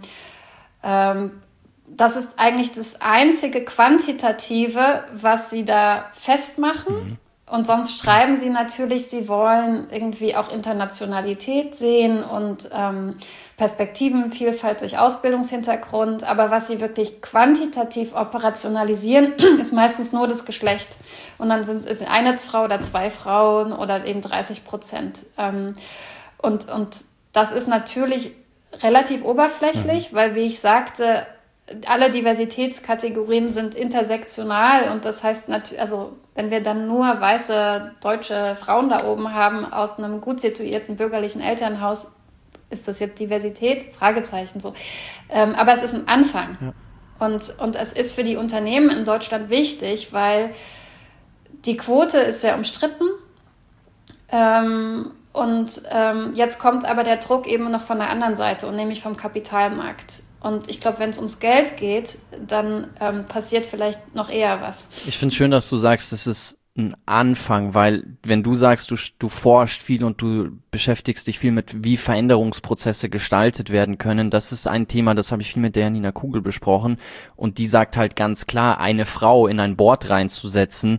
Das ist eigentlich das einzige Quantitative, was sie da festmachen. Mhm. Und sonst schreiben sie natürlich, sie wollen irgendwie auch Internationalität sehen und ähm, Perspektivenvielfalt durch Ausbildungshintergrund. Aber was sie wirklich quantitativ operationalisieren, ist meistens nur das Geschlecht. Und dann sind es eine Frau oder zwei Frauen oder eben dreißig Prozent. Ähm, und, und das ist natürlich relativ oberflächlich, mhm. weil, wie ich sagte, alle Diversitätskategorien sind intersektional und das heißt natürlich, also wenn wir dann nur weiße deutsche Frauen da oben haben aus einem gut situierten bürgerlichen Elternhaus, ist das jetzt Diversität? Fragezeichen so. Ähm, aber es ist ein Anfang. Ja. Und, und es ist für die Unternehmen in Deutschland wichtig, weil die Quote ist sehr umstritten. Ähm, Und ähm, jetzt kommt aber der Druck eben noch von der anderen Seite und nämlich vom Kapitalmarkt. Und ich glaube, wenn es ums Geld geht, dann ähm, passiert vielleicht noch eher was. Ich finde es schön, dass du sagst, es ist ein Anfang, weil wenn du sagst, du, du forschst viel und du beschäftigst dich viel mit, wie Veränderungsprozesse gestaltet werden können, das ist ein Thema, das habe ich viel mit der Nina Kugel besprochen, und die sagt halt ganz klar, eine Frau in ein Board reinzusetzen,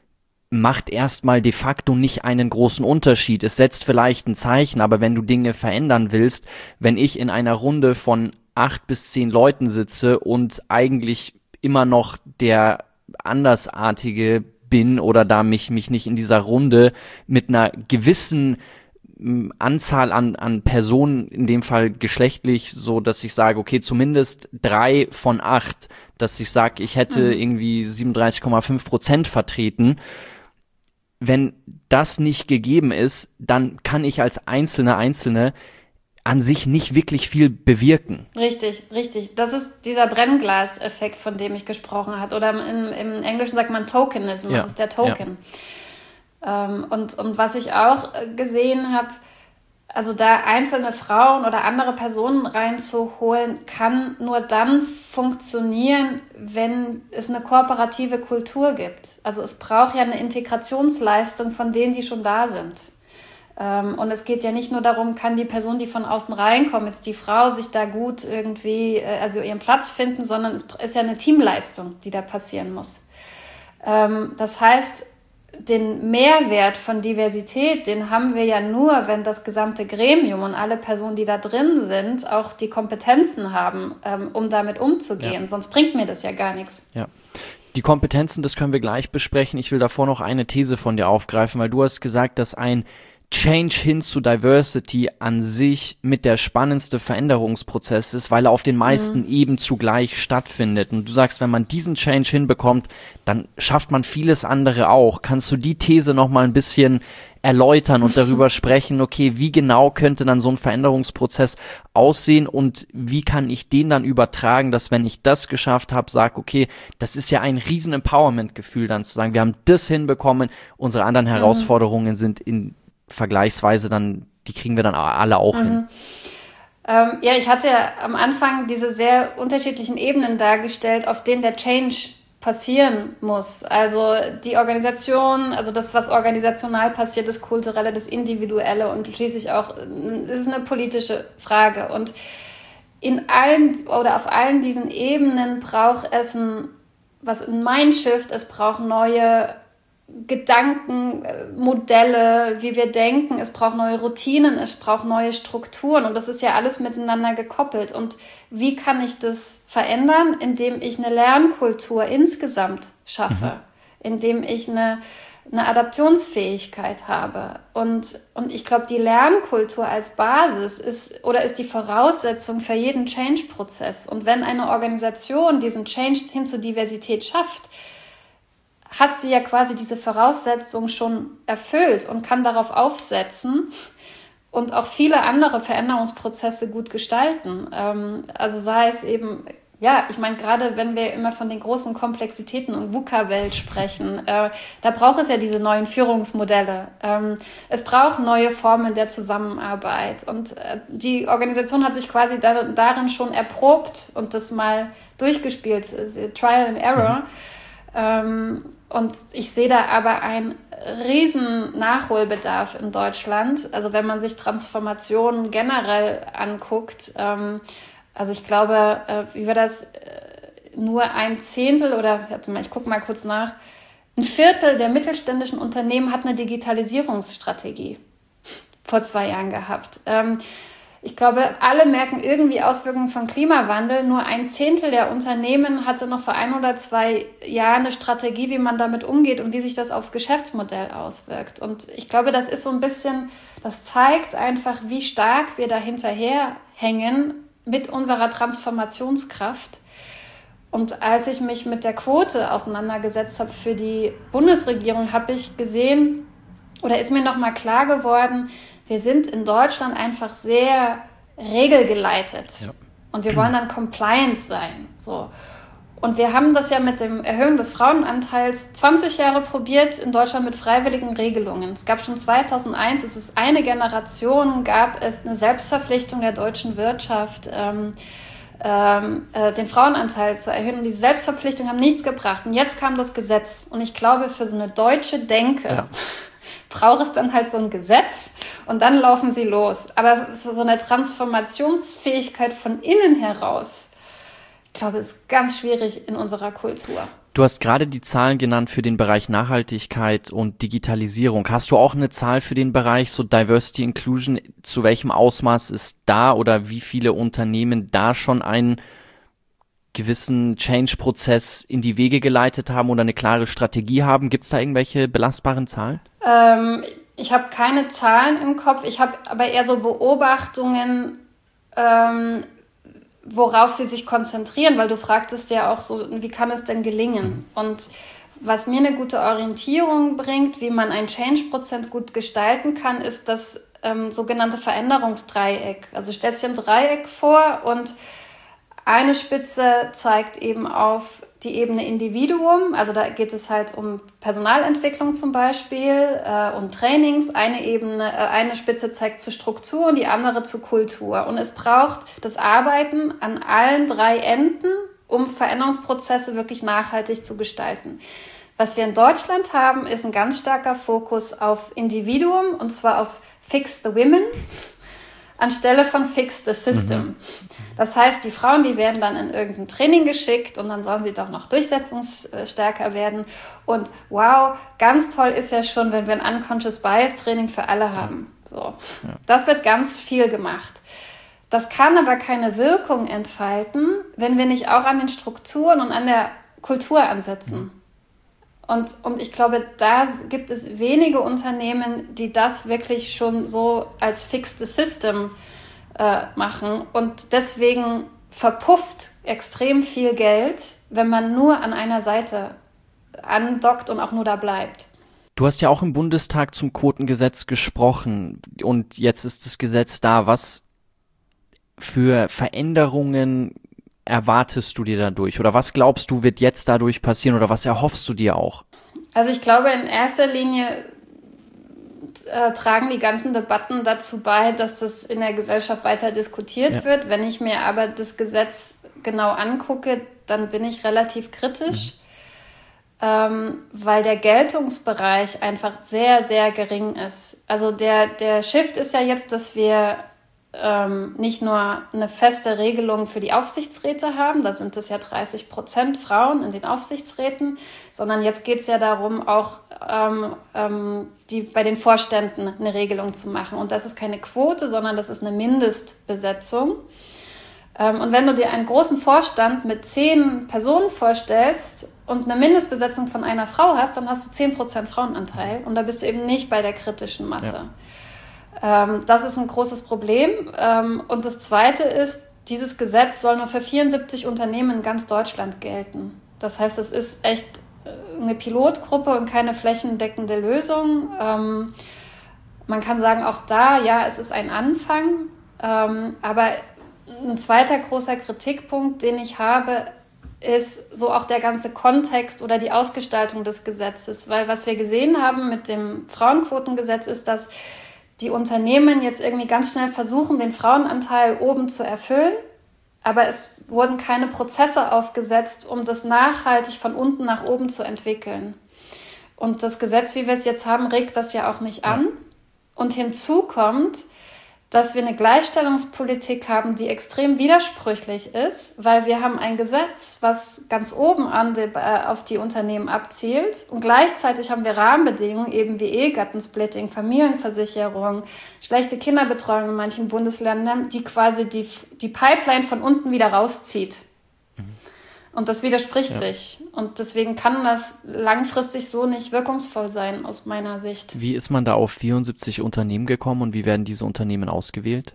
macht erstmal de facto nicht einen großen Unterschied. Es setzt vielleicht ein Zeichen, aber wenn du Dinge verändern willst, wenn ich in einer Runde von acht bis zehn Leuten sitze und eigentlich immer noch der Andersartige bin oder da mich mich nicht in dieser Runde mit einer gewissen m, Anzahl an an Personen, in dem Fall geschlechtlich, so dass ich sage, okay, zumindest drei von acht, dass ich sage, ich hätte mhm. irgendwie siebenunddreißig Komma fünf Prozent vertreten. Wenn das nicht gegeben ist, dann kann ich als Einzelne, Einzelne an sich nicht wirklich viel bewirken. Richtig, richtig. Das ist dieser Brennglas-Effekt, von dem ich gesprochen habe. Oder im, im Englischen sagt man Tokenism, ja. Das ist der Token. Ja. Ähm, und, und was ich auch gesehen habe, also da einzelne Frauen oder andere Personen reinzuholen, kann nur dann funktionieren, wenn es eine kooperative Kultur gibt. Also es braucht ja eine Integrationsleistung von denen, die schon da sind. Und es geht ja nicht nur darum, kann die Person, die von außen reinkommt, jetzt die Frau, sich da gut irgendwie, also ihren Platz finden, sondern es ist ja eine Teamleistung, die da passieren muss. Das heißt, den Mehrwert von Diversität, den haben wir ja nur, wenn das gesamte Gremium und alle Personen, die da drin sind, auch die Kompetenzen haben, um damit umzugehen. Ja. Sonst bringt mir das ja gar nichts. Ja. Die Kompetenzen, das können wir gleich besprechen. Ich will davor noch eine These von dir aufgreifen, weil du hast gesagt, dass ein Change hin zu Diversity an sich mit der spannendste Veränderungsprozess ist, weil er auf den meisten mhm. Eben zugleich stattfindet. Und du sagst, wenn man diesen Change hinbekommt, dann schafft man vieles andere auch. Kannst du die These noch mal ein bisschen erläutern und darüber sprechen, okay, wie genau könnte dann so ein Veränderungsprozess aussehen und wie kann ich den dann übertragen, dass wenn ich das geschafft habe, sage, okay, das ist ja ein riesen Empowerment-Gefühl, dann zu sagen, wir haben das hinbekommen, unsere anderen mhm. Herausforderungen sind in vergleichsweise dann, die kriegen wir dann alle auch mhm. hin. Ähm, ja, ich hatte ja am Anfang diese sehr unterschiedlichen Ebenen dargestellt, auf denen der Change passieren muss. Also die Organisation, also das, was organisational passiert, das Kulturelle, das Individuelle und schließlich auch, es ist eine politische Frage. Und in allen oder auf allen diesen Ebenen braucht es ein, was ein Mindshift, es braucht neue Gedanken, Modelle, wie wir denken, es braucht neue Routinen, es braucht neue Strukturen und das ist ja alles miteinander gekoppelt. Und wie kann ich das verändern? Indem ich eine Lernkultur insgesamt schaffe, mhm. indem ich eine, eine Adaptionsfähigkeit habe. Und, und ich glaube, die Lernkultur als Basis ist oder ist die Voraussetzung für jeden Change-Prozess. Und wenn eine Organisation diesen Change hin zur Diversität schafft, hat sie ja quasi diese Voraussetzung schon erfüllt und kann darauf aufsetzen und auch viele andere Veränderungsprozesse gut gestalten. Ähm, also sei es eben, ja, ich meine, gerade wenn wir immer von den großen Komplexitäten und VUCA-Welt sprechen, äh, da braucht es ja diese neuen Führungsmodelle. Ähm, es braucht neue Formen der Zusammenarbeit und äh, die Organisation hat sich quasi da, darin schon erprobt und das mal durchgespielt, Trial and Error. Mhm. Ähm, und ich sehe da aber einen riesen Nachholbedarf in Deutschland. Also wenn man sich Transformationen generell anguckt, ähm, also ich glaube, äh, wie war das, äh, nur ein Zehntel oder, warte mal, ich gucke mal kurz nach, ein Viertel der mittelständischen Unternehmen hat eine Digitalisierungsstrategie vor zwei Jahren gehabt. Ähm, Ich glaube, alle merken irgendwie Auswirkungen von Klimawandel. Nur ein Zehntel der Unternehmen hatte noch vor ein oder zwei Jahren eine Strategie, wie man damit umgeht und wie sich das aufs Geschäftsmodell auswirkt. Und ich glaube, das ist so ein bisschen, das zeigt einfach, wie stark wir da hinterherhängen mit unserer Transformationskraft. Und als ich mich mit der Quote auseinandergesetzt habe für die Bundesregierung, habe ich gesehen, oder ist mir nochmal klar geworden, wir sind in Deutschland einfach sehr regelgeleitet. Ja. Und wir wollen dann Compliance sein. So. Und wir haben das ja mit dem Erhöhen des Frauenanteils zwanzig Jahre probiert in Deutschland mit freiwilligen Regelungen. Es gab schon zweitausendeins, es ist eine Generation, gab es eine Selbstverpflichtung der deutschen Wirtschaft, ähm, ähm, äh, den Frauenanteil zu erhöhen. Und diese Selbstverpflichtungen haben nichts gebracht. Und jetzt kam das Gesetz. Und ich glaube, für so eine deutsche Denke ja. braucht es dann halt so ein Gesetz und dann laufen sie los. Aber so eine Transformationsfähigkeit von innen heraus, ich glaube, ist ganz schwierig in unserer Kultur. Du hast gerade die Zahlen genannt für den Bereich Nachhaltigkeit und Digitalisierung. Hast du auch eine Zahl für den Bereich so Diversity Inclusion? Zu welchem Ausmaß ist da oder wie viele Unternehmen da schon einen gewissen Change-Prozess in die Wege geleitet haben oder eine klare Strategie haben? Gibt es da irgendwelche belastbaren Zahlen? Ähm, ich habe keine Zahlen im Kopf. Ich habe aber eher so Beobachtungen, ähm, worauf sie sich konzentrieren, weil du fragtest ja auch so, wie kann es denn gelingen? Und was mir eine gute Orientierung bringt, wie man einen Change-Prozess gut gestalten kann, ist das ähm, sogenannte Veränderungsdreieck. Also stellst dir ein Dreieck vor und eine Spitze zeigt eben auf die Ebene Individuum, also da geht es halt um Personalentwicklung zum Beispiel, äh, um Trainings. Eine Ebene, äh, eine Spitze zeigt zu Struktur und die andere zu Kultur. Und es braucht das Arbeiten an allen drei Enden, um Veränderungsprozesse wirklich nachhaltig zu gestalten. Was wir in Deutschland haben, ist ein ganz starker Fokus auf Individuum, und zwar auf Fix the Women anstelle von Fix the System. Mhm. Das heißt, die Frauen, die werden dann in irgendein Training geschickt und dann sollen sie doch noch durchsetzungsstärker werden. Und wow, ganz toll ist ja schon, wenn wir ein Unconscious Bias Training für alle haben. So. Ja. Das wird ganz viel gemacht. Das kann aber keine Wirkung entfalten, wenn wir nicht auch an den Strukturen und an der Kultur ansetzen. Mhm. Und, und ich glaube, da gibt es wenige Unternehmen, die das wirklich schon so als Fix the System äh, machen. Und deswegen verpufft extrem viel Geld, wenn man nur an einer Seite andockt und auch nur da bleibt. Du hast ja auch im Bundestag zum Quotengesetz gesprochen und jetzt ist das Gesetz da. Was für Veränderungen erwartest du dir dadurch oder was glaubst du, wird jetzt dadurch passieren oder was erhoffst du dir auch? Also ich glaube, in erster Linie äh, tragen die ganzen Debatten dazu bei, dass das in der Gesellschaft weiter diskutiert ja. wird. Wenn ich mir aber das Gesetz genau angucke, dann bin ich relativ kritisch, mhm. ähm, weil der Geltungsbereich einfach sehr, sehr gering ist. Also der, der Shift ist ja jetzt, dass wir Ähm, nicht nur eine feste Regelung für die Aufsichtsräte haben, da sind es ja dreißig Prozent Frauen in den Aufsichtsräten, sondern jetzt geht es ja darum, auch ähm, ähm, die, bei den Vorständen eine Regelung zu machen. Und das ist keine Quote, sondern das ist eine Mindestbesetzung. Ähm, und wenn du dir einen großen Vorstand mit zehn Personen vorstellst und eine Mindestbesetzung von einer Frau hast, dann hast du zehn Prozent Frauenanteil und da bist du eben nicht bei der kritischen Masse. Ja. Das ist ein großes Problem. Und das Zweite ist, dieses Gesetz soll nur für vierundsiebzig Unternehmen in ganz Deutschland gelten. Das heißt, es ist echt eine Pilotgruppe und keine flächendeckende Lösung. Man kann sagen, auch da, ja, es ist ein Anfang. Aber ein zweiter großer Kritikpunkt, den ich habe, ist so auch der ganze Kontext oder die Ausgestaltung des Gesetzes. Weil was wir gesehen haben mit dem Frauenquotengesetz ist, dass die Unternehmen jetzt irgendwie ganz schnell versuchen, den Frauenanteil oben zu erfüllen, aber es wurden keine Prozesse aufgesetzt, um das nachhaltig von unten nach oben zu entwickeln. Und das Gesetz, wie wir es jetzt haben, regt das ja auch nicht an. Und hinzu kommt, dass wir eine Gleichstellungspolitik haben, die extrem widersprüchlich ist, weil wir haben ein Gesetz, was ganz oben an die, äh, auf die Unternehmen abzielt und gleichzeitig haben wir Rahmenbedingungen, eben wie Ehegattensplitting, Familienversicherung, schlechte Kinderbetreuung in manchen Bundesländern, die quasi die, die Pipeline von unten wieder rauszieht. Und das widerspricht ja. sich. Und deswegen kann das langfristig so nicht wirkungsvoll sein, aus meiner Sicht. Wie ist man da auf vierundsiebzig Unternehmen gekommen und wie werden diese Unternehmen ausgewählt?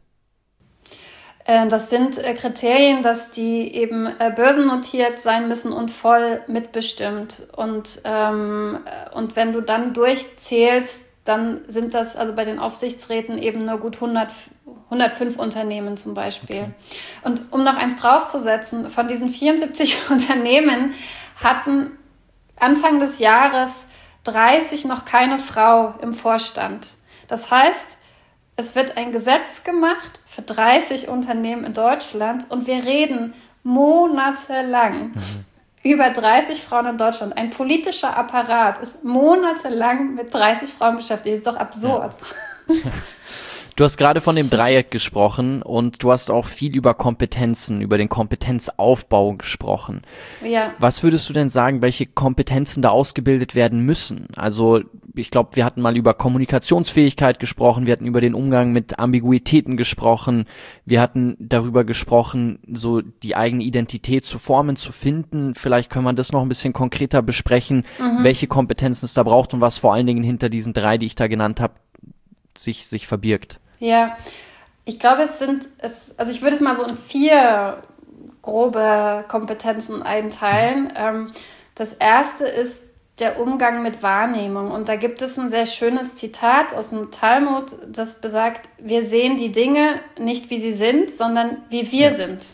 Das sind Kriterien, dass die eben börsennotiert sein müssen und voll mitbestimmt. Und, ähm, und wenn du dann durchzählst, dann sind das also bei den Aufsichtsräten eben nur gut hundert, hundertfünf Unternehmen zum Beispiel. Okay. Und um noch eins draufzusetzen, von diesen vierundsiebzig Unternehmen hatten Anfang des Jahres dreißig noch keine Frau im Vorstand. Das heißt, es wird ein Gesetz gemacht für dreißig Unternehmen in Deutschland und wir reden monatelang mhm. über dreißig Frauen in Deutschland. Ein politischer Apparat ist monatelang mit dreißig Frauen beschäftigt. Das ist doch absurd. Ja. Du hast gerade von dem Dreieck gesprochen und du hast auch viel über Kompetenzen, über den Kompetenzaufbau gesprochen. Ja. Was würdest du denn sagen, welche Kompetenzen da ausgebildet werden müssen? Also ich glaube, wir hatten mal über Kommunikationsfähigkeit gesprochen, wir hatten über den Umgang mit Ambiguitäten gesprochen, wir hatten darüber gesprochen, so die eigene Identität zu formen, zu finden. Vielleicht können wir das noch ein bisschen konkreter besprechen, mhm. welche Kompetenzen es da braucht und was vor allen Dingen hinter diesen drei, die ich da genannt habe, sich, sich verbirgt. Ja, ich glaube, es sind, es, also ich würde es mal so in vier grobe Kompetenzen einteilen. Ähm, das erste ist der Umgang mit Wahrnehmung. Und da gibt es ein sehr schönes Zitat aus dem Talmud, das besagt, wir sehen die Dinge nicht, wie sie sind, sondern wie wir ja. sind.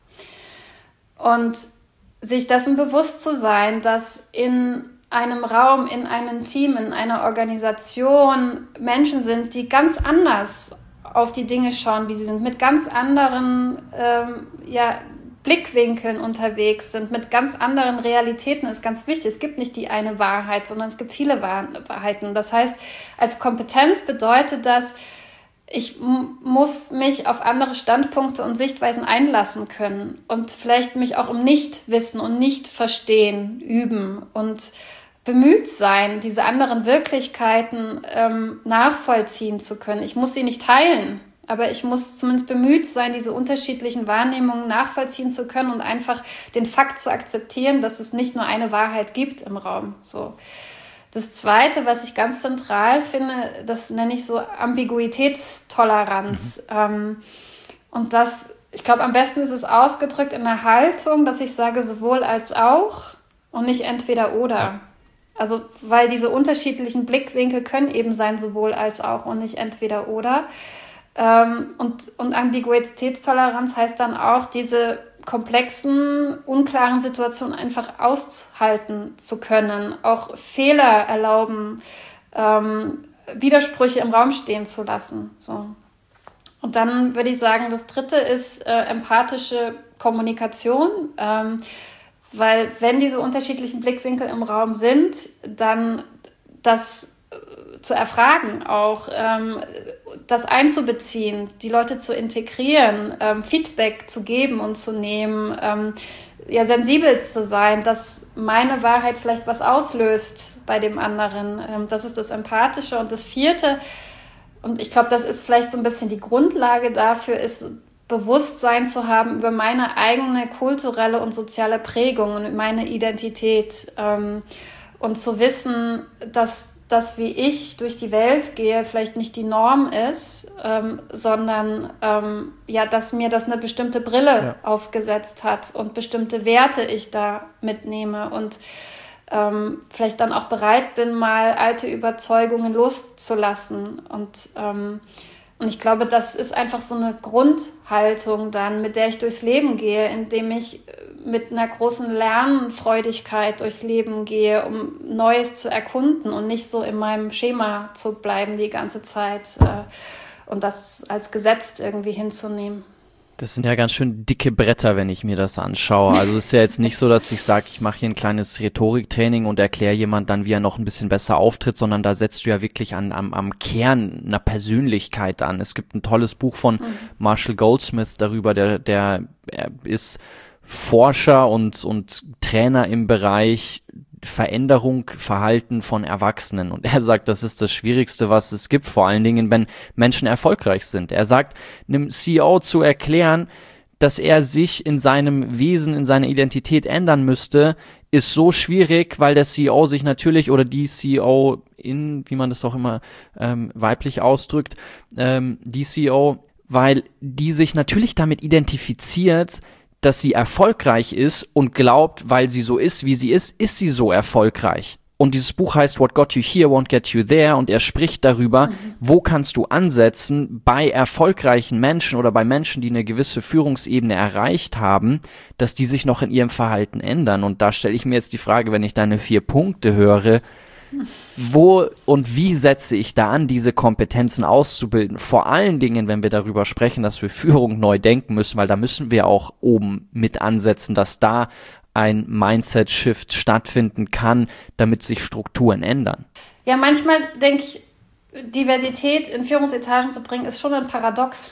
Und sich dessen bewusst zu sein, dass in einem Raum, in einem Team, in einer Organisation Menschen sind, die ganz anders auf die Dinge schauen, wie sie sind, mit ganz anderen ähm, ja, Blickwinkeln unterwegs sind, mit ganz anderen Realitäten, ist ganz wichtig. Es gibt nicht die eine Wahrheit, sondern es gibt viele Wahrheiten. Das heißt, als Kompetenz bedeutet das, ich m- muss mich auf andere Standpunkte und Sichtweisen einlassen können und vielleicht mich auch im Nichtwissen und Nicht-Verstehen üben und bemüht sein, diese anderen Wirklichkeiten ähm, nachvollziehen zu können. Ich muss sie nicht teilen, aber ich muss zumindest bemüht sein, diese unterschiedlichen Wahrnehmungen nachvollziehen zu können und einfach den Fakt zu akzeptieren, dass es nicht nur eine Wahrheit gibt im Raum. So. Das Zweite, was ich ganz zentral finde, das nenne ich so Ambiguitätstoleranz. Mhm. Ähm, und das, ich glaube, am besten ist es ausgedrückt in der Haltung, dass ich sage sowohl als auch und nicht entweder oder. Ja. Also, weil diese unterschiedlichen Blickwinkel können eben sein sowohl als auch und nicht entweder oder. Ähm, und, und Ambiguitätstoleranz heißt dann auch, diese komplexen, unklaren Situationen einfach aushalten zu können, auch Fehler erlauben, ähm, Widersprüche im Raum stehen zu lassen. So. Und dann würde ich sagen, das Dritte ist äh, empathische Kommunikation. Ähm, Weil wenn diese unterschiedlichen Blickwinkel im Raum sind, dann das zu erfragen, auch ähm, das einzubeziehen, die Leute zu integrieren, ähm, Feedback zu geben und zu nehmen, ähm, ja, sensibel zu sein, dass meine Wahrheit vielleicht was auslöst bei dem anderen. Ähm, das ist das Empathische. Und das Vierte, und ich glaube, das ist vielleicht so ein bisschen die Grundlage dafür, ist Bewusstsein zu haben über meine eigene kulturelle und soziale Prägung und meine Identität ähm, und zu wissen, dass das, wie ich durch die Welt gehe, vielleicht nicht die Norm ist, ähm, sondern ähm, ja, dass mir das eine bestimmte Brille ja. aufgesetzt hat und bestimmte Werte ich da mitnehme und ähm, vielleicht dann auch bereit bin, mal alte Überzeugungen loszulassen und ähm, Und ich glaube, das ist einfach so eine Grundhaltung dann, mit der ich durchs Leben gehe, indem ich mit einer großen Lernfreudigkeit durchs Leben gehe, um Neues zu erkunden und nicht so in meinem Schema zu bleiben die ganze Zeit äh, und das als Gesetz irgendwie hinzunehmen. Das sind ja ganz schön dicke Bretter, wenn ich mir das anschaue. Also es ist ja jetzt nicht so, dass ich sage, ich mache hier ein kleines Rhetoriktraining und erkläre jemand dann, wie er noch ein bisschen besser auftritt, sondern da setzt du ja wirklich an, am, am Kern einer Persönlichkeit an. Es gibt ein tolles Buch von mhm. Marshall Goldsmith darüber, der, der er ist Forscher und, und Trainer im Bereich Veränderung, Verhalten von Erwachsenen. Und er sagt, das ist das Schwierigste, was es gibt, vor allen Dingen, wenn Menschen erfolgreich sind. Er sagt, einem C E O zu erklären, dass er sich in seinem Wesen, in seiner Identität ändern müsste, ist so schwierig, weil der C E O sich natürlich, oder die C E O in, wie man das auch immer ähm, weiblich ausdrückt, ähm, die C E O, weil die sich natürlich damit identifiziert, dass sie erfolgreich ist und glaubt, weil sie so ist, wie sie ist, ist sie so erfolgreich. Und dieses Buch heißt What Got You Here Won't Get You There und er spricht darüber, mhm. wo kannst du ansetzen bei erfolgreichen Menschen oder bei Menschen, die eine gewisse Führungsebene erreicht haben, dass die sich noch in ihrem Verhalten ändern. Und da stelle ich mir jetzt die Frage, wenn ich deine vier Punkte höre, Wo und wie setze ich da an, diese Kompetenzen auszubilden? Vor allen Dingen, wenn wir darüber sprechen, dass wir Führung neu denken müssen, weil da müssen wir auch oben mit ansetzen, dass da ein Mindset-Shift stattfinden kann, damit sich Strukturen ändern. Ja, manchmal denke ich, Diversität in Führungsetagen zu bringen, ist schon ein Paradox.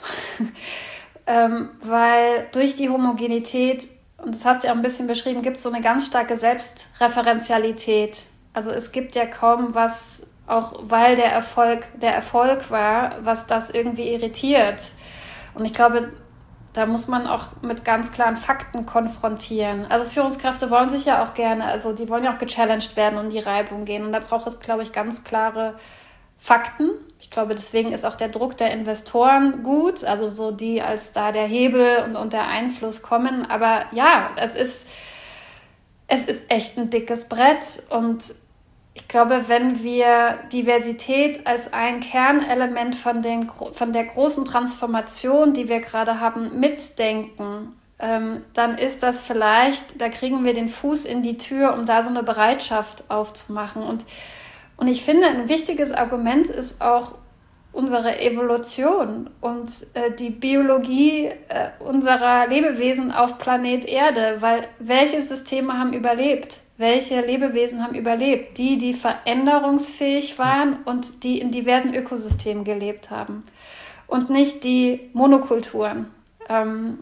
ähm, weil durch die Homogenität, und das hast du ja auch ein bisschen beschrieben, gibt es so eine ganz starke Selbstreferenzialität. Also es gibt ja kaum was, auch weil der Erfolg der Erfolg war, was das irgendwie irritiert. Und ich glaube, da muss man auch mit ganz klaren Fakten konfrontieren. Also Führungskräfte wollen sich ja auch gerne, also die wollen ja auch gechallenged werden und in die Reibung gehen. Und da braucht es, glaube ich, ganz klare Fakten. Ich glaube, deswegen ist auch der Druck der Investoren gut, also so die als da der Hebel und, und der Einfluss kommen. Aber ja, es ist, es ist echt ein dickes Brett. Und ich glaube, wenn wir Diversität als ein Kernelement von, den, von der großen Transformation, die wir gerade haben, mitdenken, ähm, dann ist das vielleicht, da kriegen wir den Fuß in die Tür, um da so eine Bereitschaft aufzumachen. Und Und ich finde, ein wichtiges Argument ist auch unsere Evolution und äh, die Biologie äh, unserer Lebewesen auf Planet Erde, weil welche Systeme haben überlebt? Welche Lebewesen haben überlebt? Die, die veränderungsfähig waren und die in diversen Ökosystemen gelebt haben und nicht die Monokulturen. Ähm,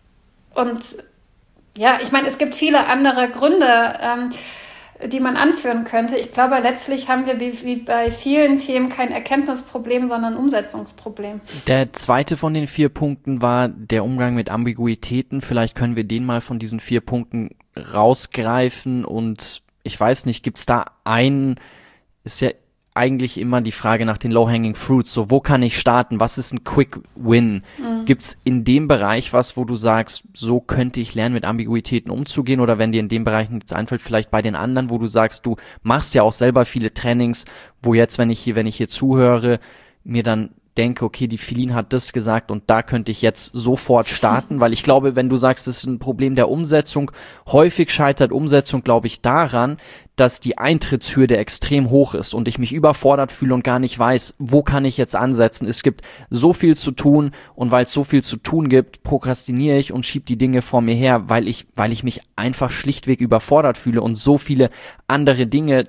und ja, ich meine, es gibt viele andere Gründe, ähm, die man anführen könnte. Ich glaube, letztlich haben wir wie bei vielen Themen kein Erkenntnisproblem, sondern ein Umsetzungsproblem. Der zweite von den vier Punkten war der Umgang mit Ambiguitäten. Vielleicht können wir den mal von diesen vier Punkten rausgreifen und ich weiß nicht, gibt's da einen, ist ja eigentlich immer die Frage nach den Low-Hanging Fruits, so wo kann ich starten, was ist ein Quick Win? Mhm. Gibt's in dem Bereich was, wo du sagst, so könnte ich lernen, mit Ambiguitäten umzugehen, oder wenn dir in dem Bereich nichts einfällt, vielleicht bei den anderen, wo du sagst, du machst ja auch selber viele Trainings, wo jetzt, wenn ich hier, wenn ich hier zuhöre, mir dann denke, okay, die Feline hat das gesagt und da könnte ich jetzt sofort starten, weil ich glaube, wenn du sagst, es ist ein Problem der Umsetzung, häufig scheitert Umsetzung, glaube ich, daran, dass die Eintrittshürde extrem hoch ist und ich mich überfordert fühle und gar nicht weiß, wo kann ich jetzt ansetzen. Es gibt so viel zu tun und weil es so viel zu tun gibt, prokrastiniere ich und schiebe die Dinge vor mir her, weil ich, weil ich mich einfach schlichtweg überfordert fühle und so viele andere Dinge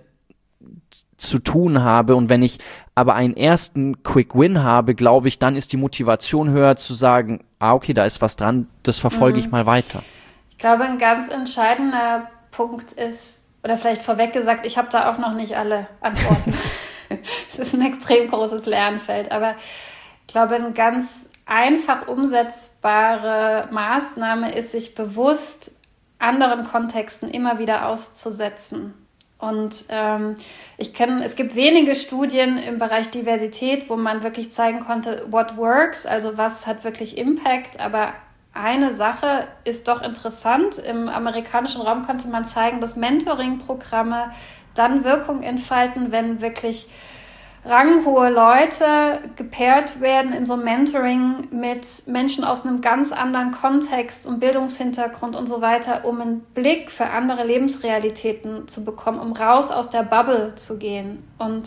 zu tun habe. Und wenn ich aber einen ersten Quick Win habe, glaube ich, dann ist die Motivation höher zu sagen, ah, okay, da ist was dran, das verfolge mhm. ich mal weiter. Ich glaube, ein ganz entscheidender Punkt ist, oder vielleicht vorweg gesagt, ich habe da auch noch nicht alle Antworten. Es ist ein extrem großes Lernfeld, aber ich glaube, eine ganz einfach umsetzbare Maßnahme ist, sich bewusst anderen Kontexten immer wieder auszusetzen. Und ähm, ich kenne, es gibt wenige Studien im Bereich Diversität, wo man wirklich zeigen konnte, what works, also was hat wirklich Impact. Aber eine Sache ist doch interessant. Im amerikanischen Raum konnte man zeigen, dass Mentoring-Programme dann Wirkung entfalten, wenn wirklich ranghohe Leute gepaart werden in so Mentoring mit Menschen aus einem ganz anderen Kontext und Bildungshintergrund und so weiter, um einen Blick für andere Lebensrealitäten zu bekommen, um raus aus der Bubble zu gehen. Und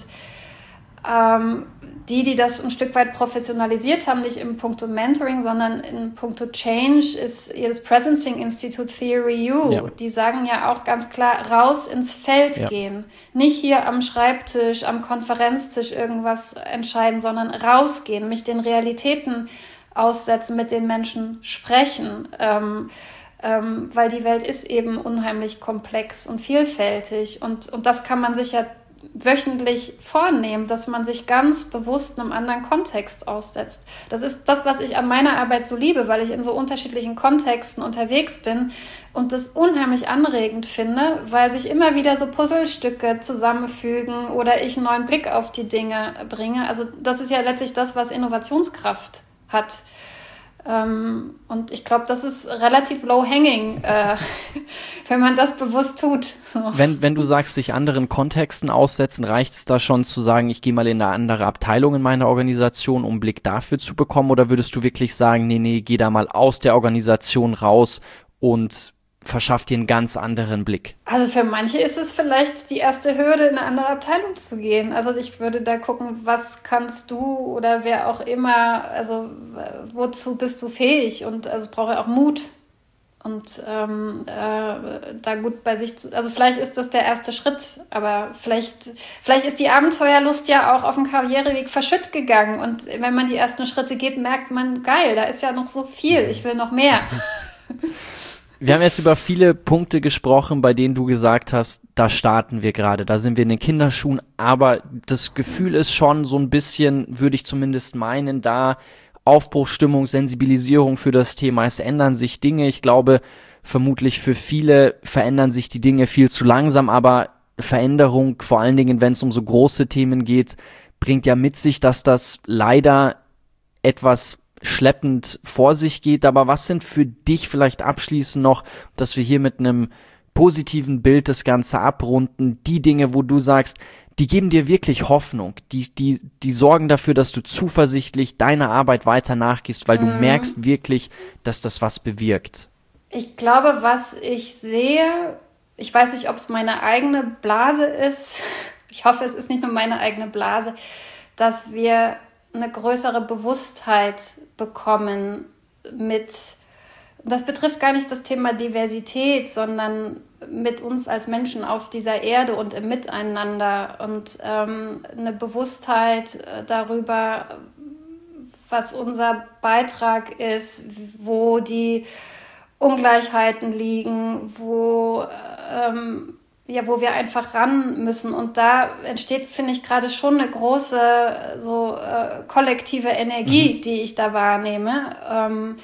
ähm, die, die das ein Stück weit professionalisiert haben, nicht im Punkto Mentoring, sondern in puncto Change, ist das Presencing Institute Theory U. Ja. Die sagen ja auch ganz klar, raus ins Feld ja. gehen. Nicht hier am Schreibtisch, am Konferenztisch irgendwas entscheiden, sondern rausgehen, mich den Realitäten aussetzen, mit den Menschen sprechen. Ähm, ähm, weil die Welt ist eben unheimlich komplex und vielfältig. Und, und das kann man sich ja wöchentlich vornehmen, dass man sich ganz bewusst einem anderen Kontext aussetzt. Das ist das, was ich an meiner Arbeit so liebe, weil ich in so unterschiedlichen Kontexten unterwegs bin und das unheimlich anregend finde, weil sich immer wieder so Puzzlestücke zusammenfügen oder ich einen neuen Blick auf die Dinge bringe. Also das ist ja letztlich das, was Innovationskraft hat. Ähm, und ich glaube, das ist relativ low-hanging, äh, wenn man das bewusst tut. So. Wenn, wenn du sagst, sich anderen Kontexten aussetzen, reicht es da schon zu sagen, ich gehe mal in eine andere Abteilung in meiner Organisation, um einen Blick dafür zu bekommen? Oder würdest du wirklich sagen, nee, nee, geh da mal aus der Organisation raus und verschafft dir einen ganz anderen Blick? Also für manche ist es vielleicht die erste Hürde, in eine andere Abteilung zu gehen. Also ich würde da gucken, was kannst du oder wer auch immer, also wozu bist du fähig? Und also es braucht ja auch Mut. Und ähm, äh, da gut bei sich zu, also vielleicht ist das der erste Schritt, aber vielleicht, vielleicht ist die Abenteuerlust ja auch auf dem Karriereweg verschütt gegangen. Und wenn man die ersten Schritte geht, merkt man, geil, da ist ja noch so viel, ich will noch mehr. Wir haben jetzt über viele Punkte gesprochen, bei denen du gesagt hast, da starten wir gerade, da sind wir in den Kinderschuhen, aber das Gefühl ist schon so ein bisschen, würde ich zumindest meinen, da Aufbruchsstimmung, Sensibilisierung für das Thema, es ändern sich Dinge. Ich glaube, vermutlich für viele verändern sich die Dinge viel zu langsam, aber Veränderung, vor allen Dingen, wenn es um so große Themen geht, bringt ja mit sich, dass das leider etwas schleppend vor sich geht. Aber was sind für dich vielleicht abschließend noch, dass wir hier mit einem positiven Bild das Ganze abrunden, die Dinge, wo du sagst, die geben dir wirklich Hoffnung, die, die, die sorgen dafür, dass du zuversichtlich deiner Arbeit weiter nachgehst, weil du mhm. merkst wirklich, dass das was bewirkt. Ich glaube, was ich sehe, ich weiß nicht, ob es meine eigene Blase ist, ich hoffe, es ist nicht nur meine eigene Blase, dass wir eine größere Bewusstheit bekommen mit, das betrifft gar nicht das Thema Diversität, sondern mit uns als Menschen auf dieser Erde und im Miteinander und ähm, eine Bewusstheit darüber, was unser Beitrag ist, wo die Ungleichheiten liegen, wo, ähm, ja, wo wir einfach ran müssen. Und da entsteht, finde ich, gerade schon eine große so, äh, kollektive Energie, mhm. die ich da wahrnehme. Ähm,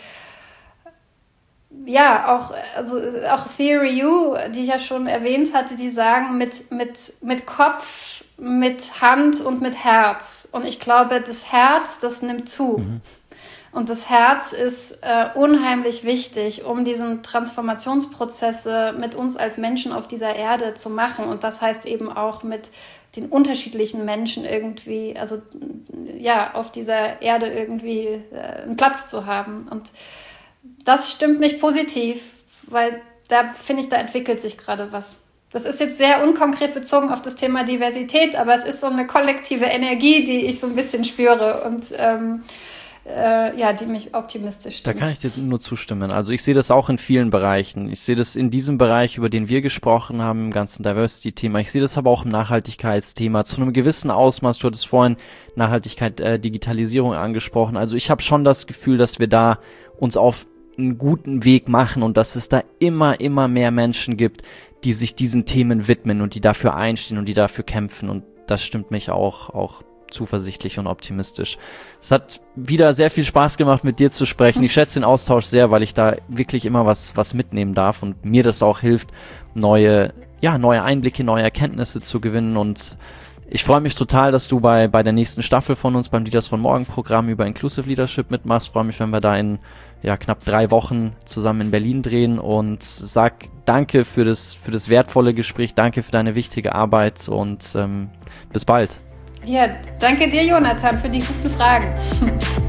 Ja, auch, also auch Theory U, die ich ja schon erwähnt hatte, die sagen mit, mit, mit Kopf, mit Hand und mit Herz. Und ich glaube, das Herz, das nimmt zu. Mhm. Und das Herz ist äh, unheimlich wichtig, um diesen Transformationsprozesse mit uns als Menschen auf dieser Erde zu machen. Und das heißt eben auch mit den unterschiedlichen Menschen irgendwie, also ja, auf dieser Erde irgendwie äh, einen Platz zu haben. Und das stimmt mich positiv, weil da finde ich, da entwickelt sich gerade was. Das ist jetzt sehr unkonkret bezogen auf das Thema Diversität, aber es ist so eine kollektive Energie, die ich so ein bisschen spüre und ähm, äh, ja, die mich optimistisch stimmt. Da kann ich dir nur zustimmen. Also ich sehe das auch in vielen Bereichen. Ich sehe das in diesem Bereich, über den wir gesprochen haben, im ganzen Diversity-Thema. Ich sehe das aber auch im Nachhaltigkeitsthema zu einem gewissen Ausmaß. Du hattest vorhin Nachhaltigkeit, äh, Digitalisierung angesprochen. Also ich habe schon das Gefühl, dass wir da uns auf einen guten Weg machen und dass es da immer, immer mehr Menschen gibt, die sich diesen Themen widmen und die dafür einstehen und die dafür kämpfen. Und das stimmt mich auch, auch zuversichtlich und optimistisch. Es hat wieder sehr viel Spaß gemacht, mit dir zu sprechen. Ich schätze den Austausch sehr, weil ich da wirklich immer was, was mitnehmen darf und mir das auch hilft, neue, ja, neue Einblicke, neue Erkenntnisse zu gewinnen. Und ich freue mich total, dass du bei, bei der nächsten Staffel von uns beim Leaders von Morgen Programm über Inclusive Leadership mitmachst. Ich freue mich, wenn wir da in ja, knapp drei Wochen zusammen in Berlin drehen und sag danke für das, für das wertvolle Gespräch, danke für deine wichtige Arbeit und ähm, bis bald. Ja, danke dir, Jonathan, für die guten Fragen.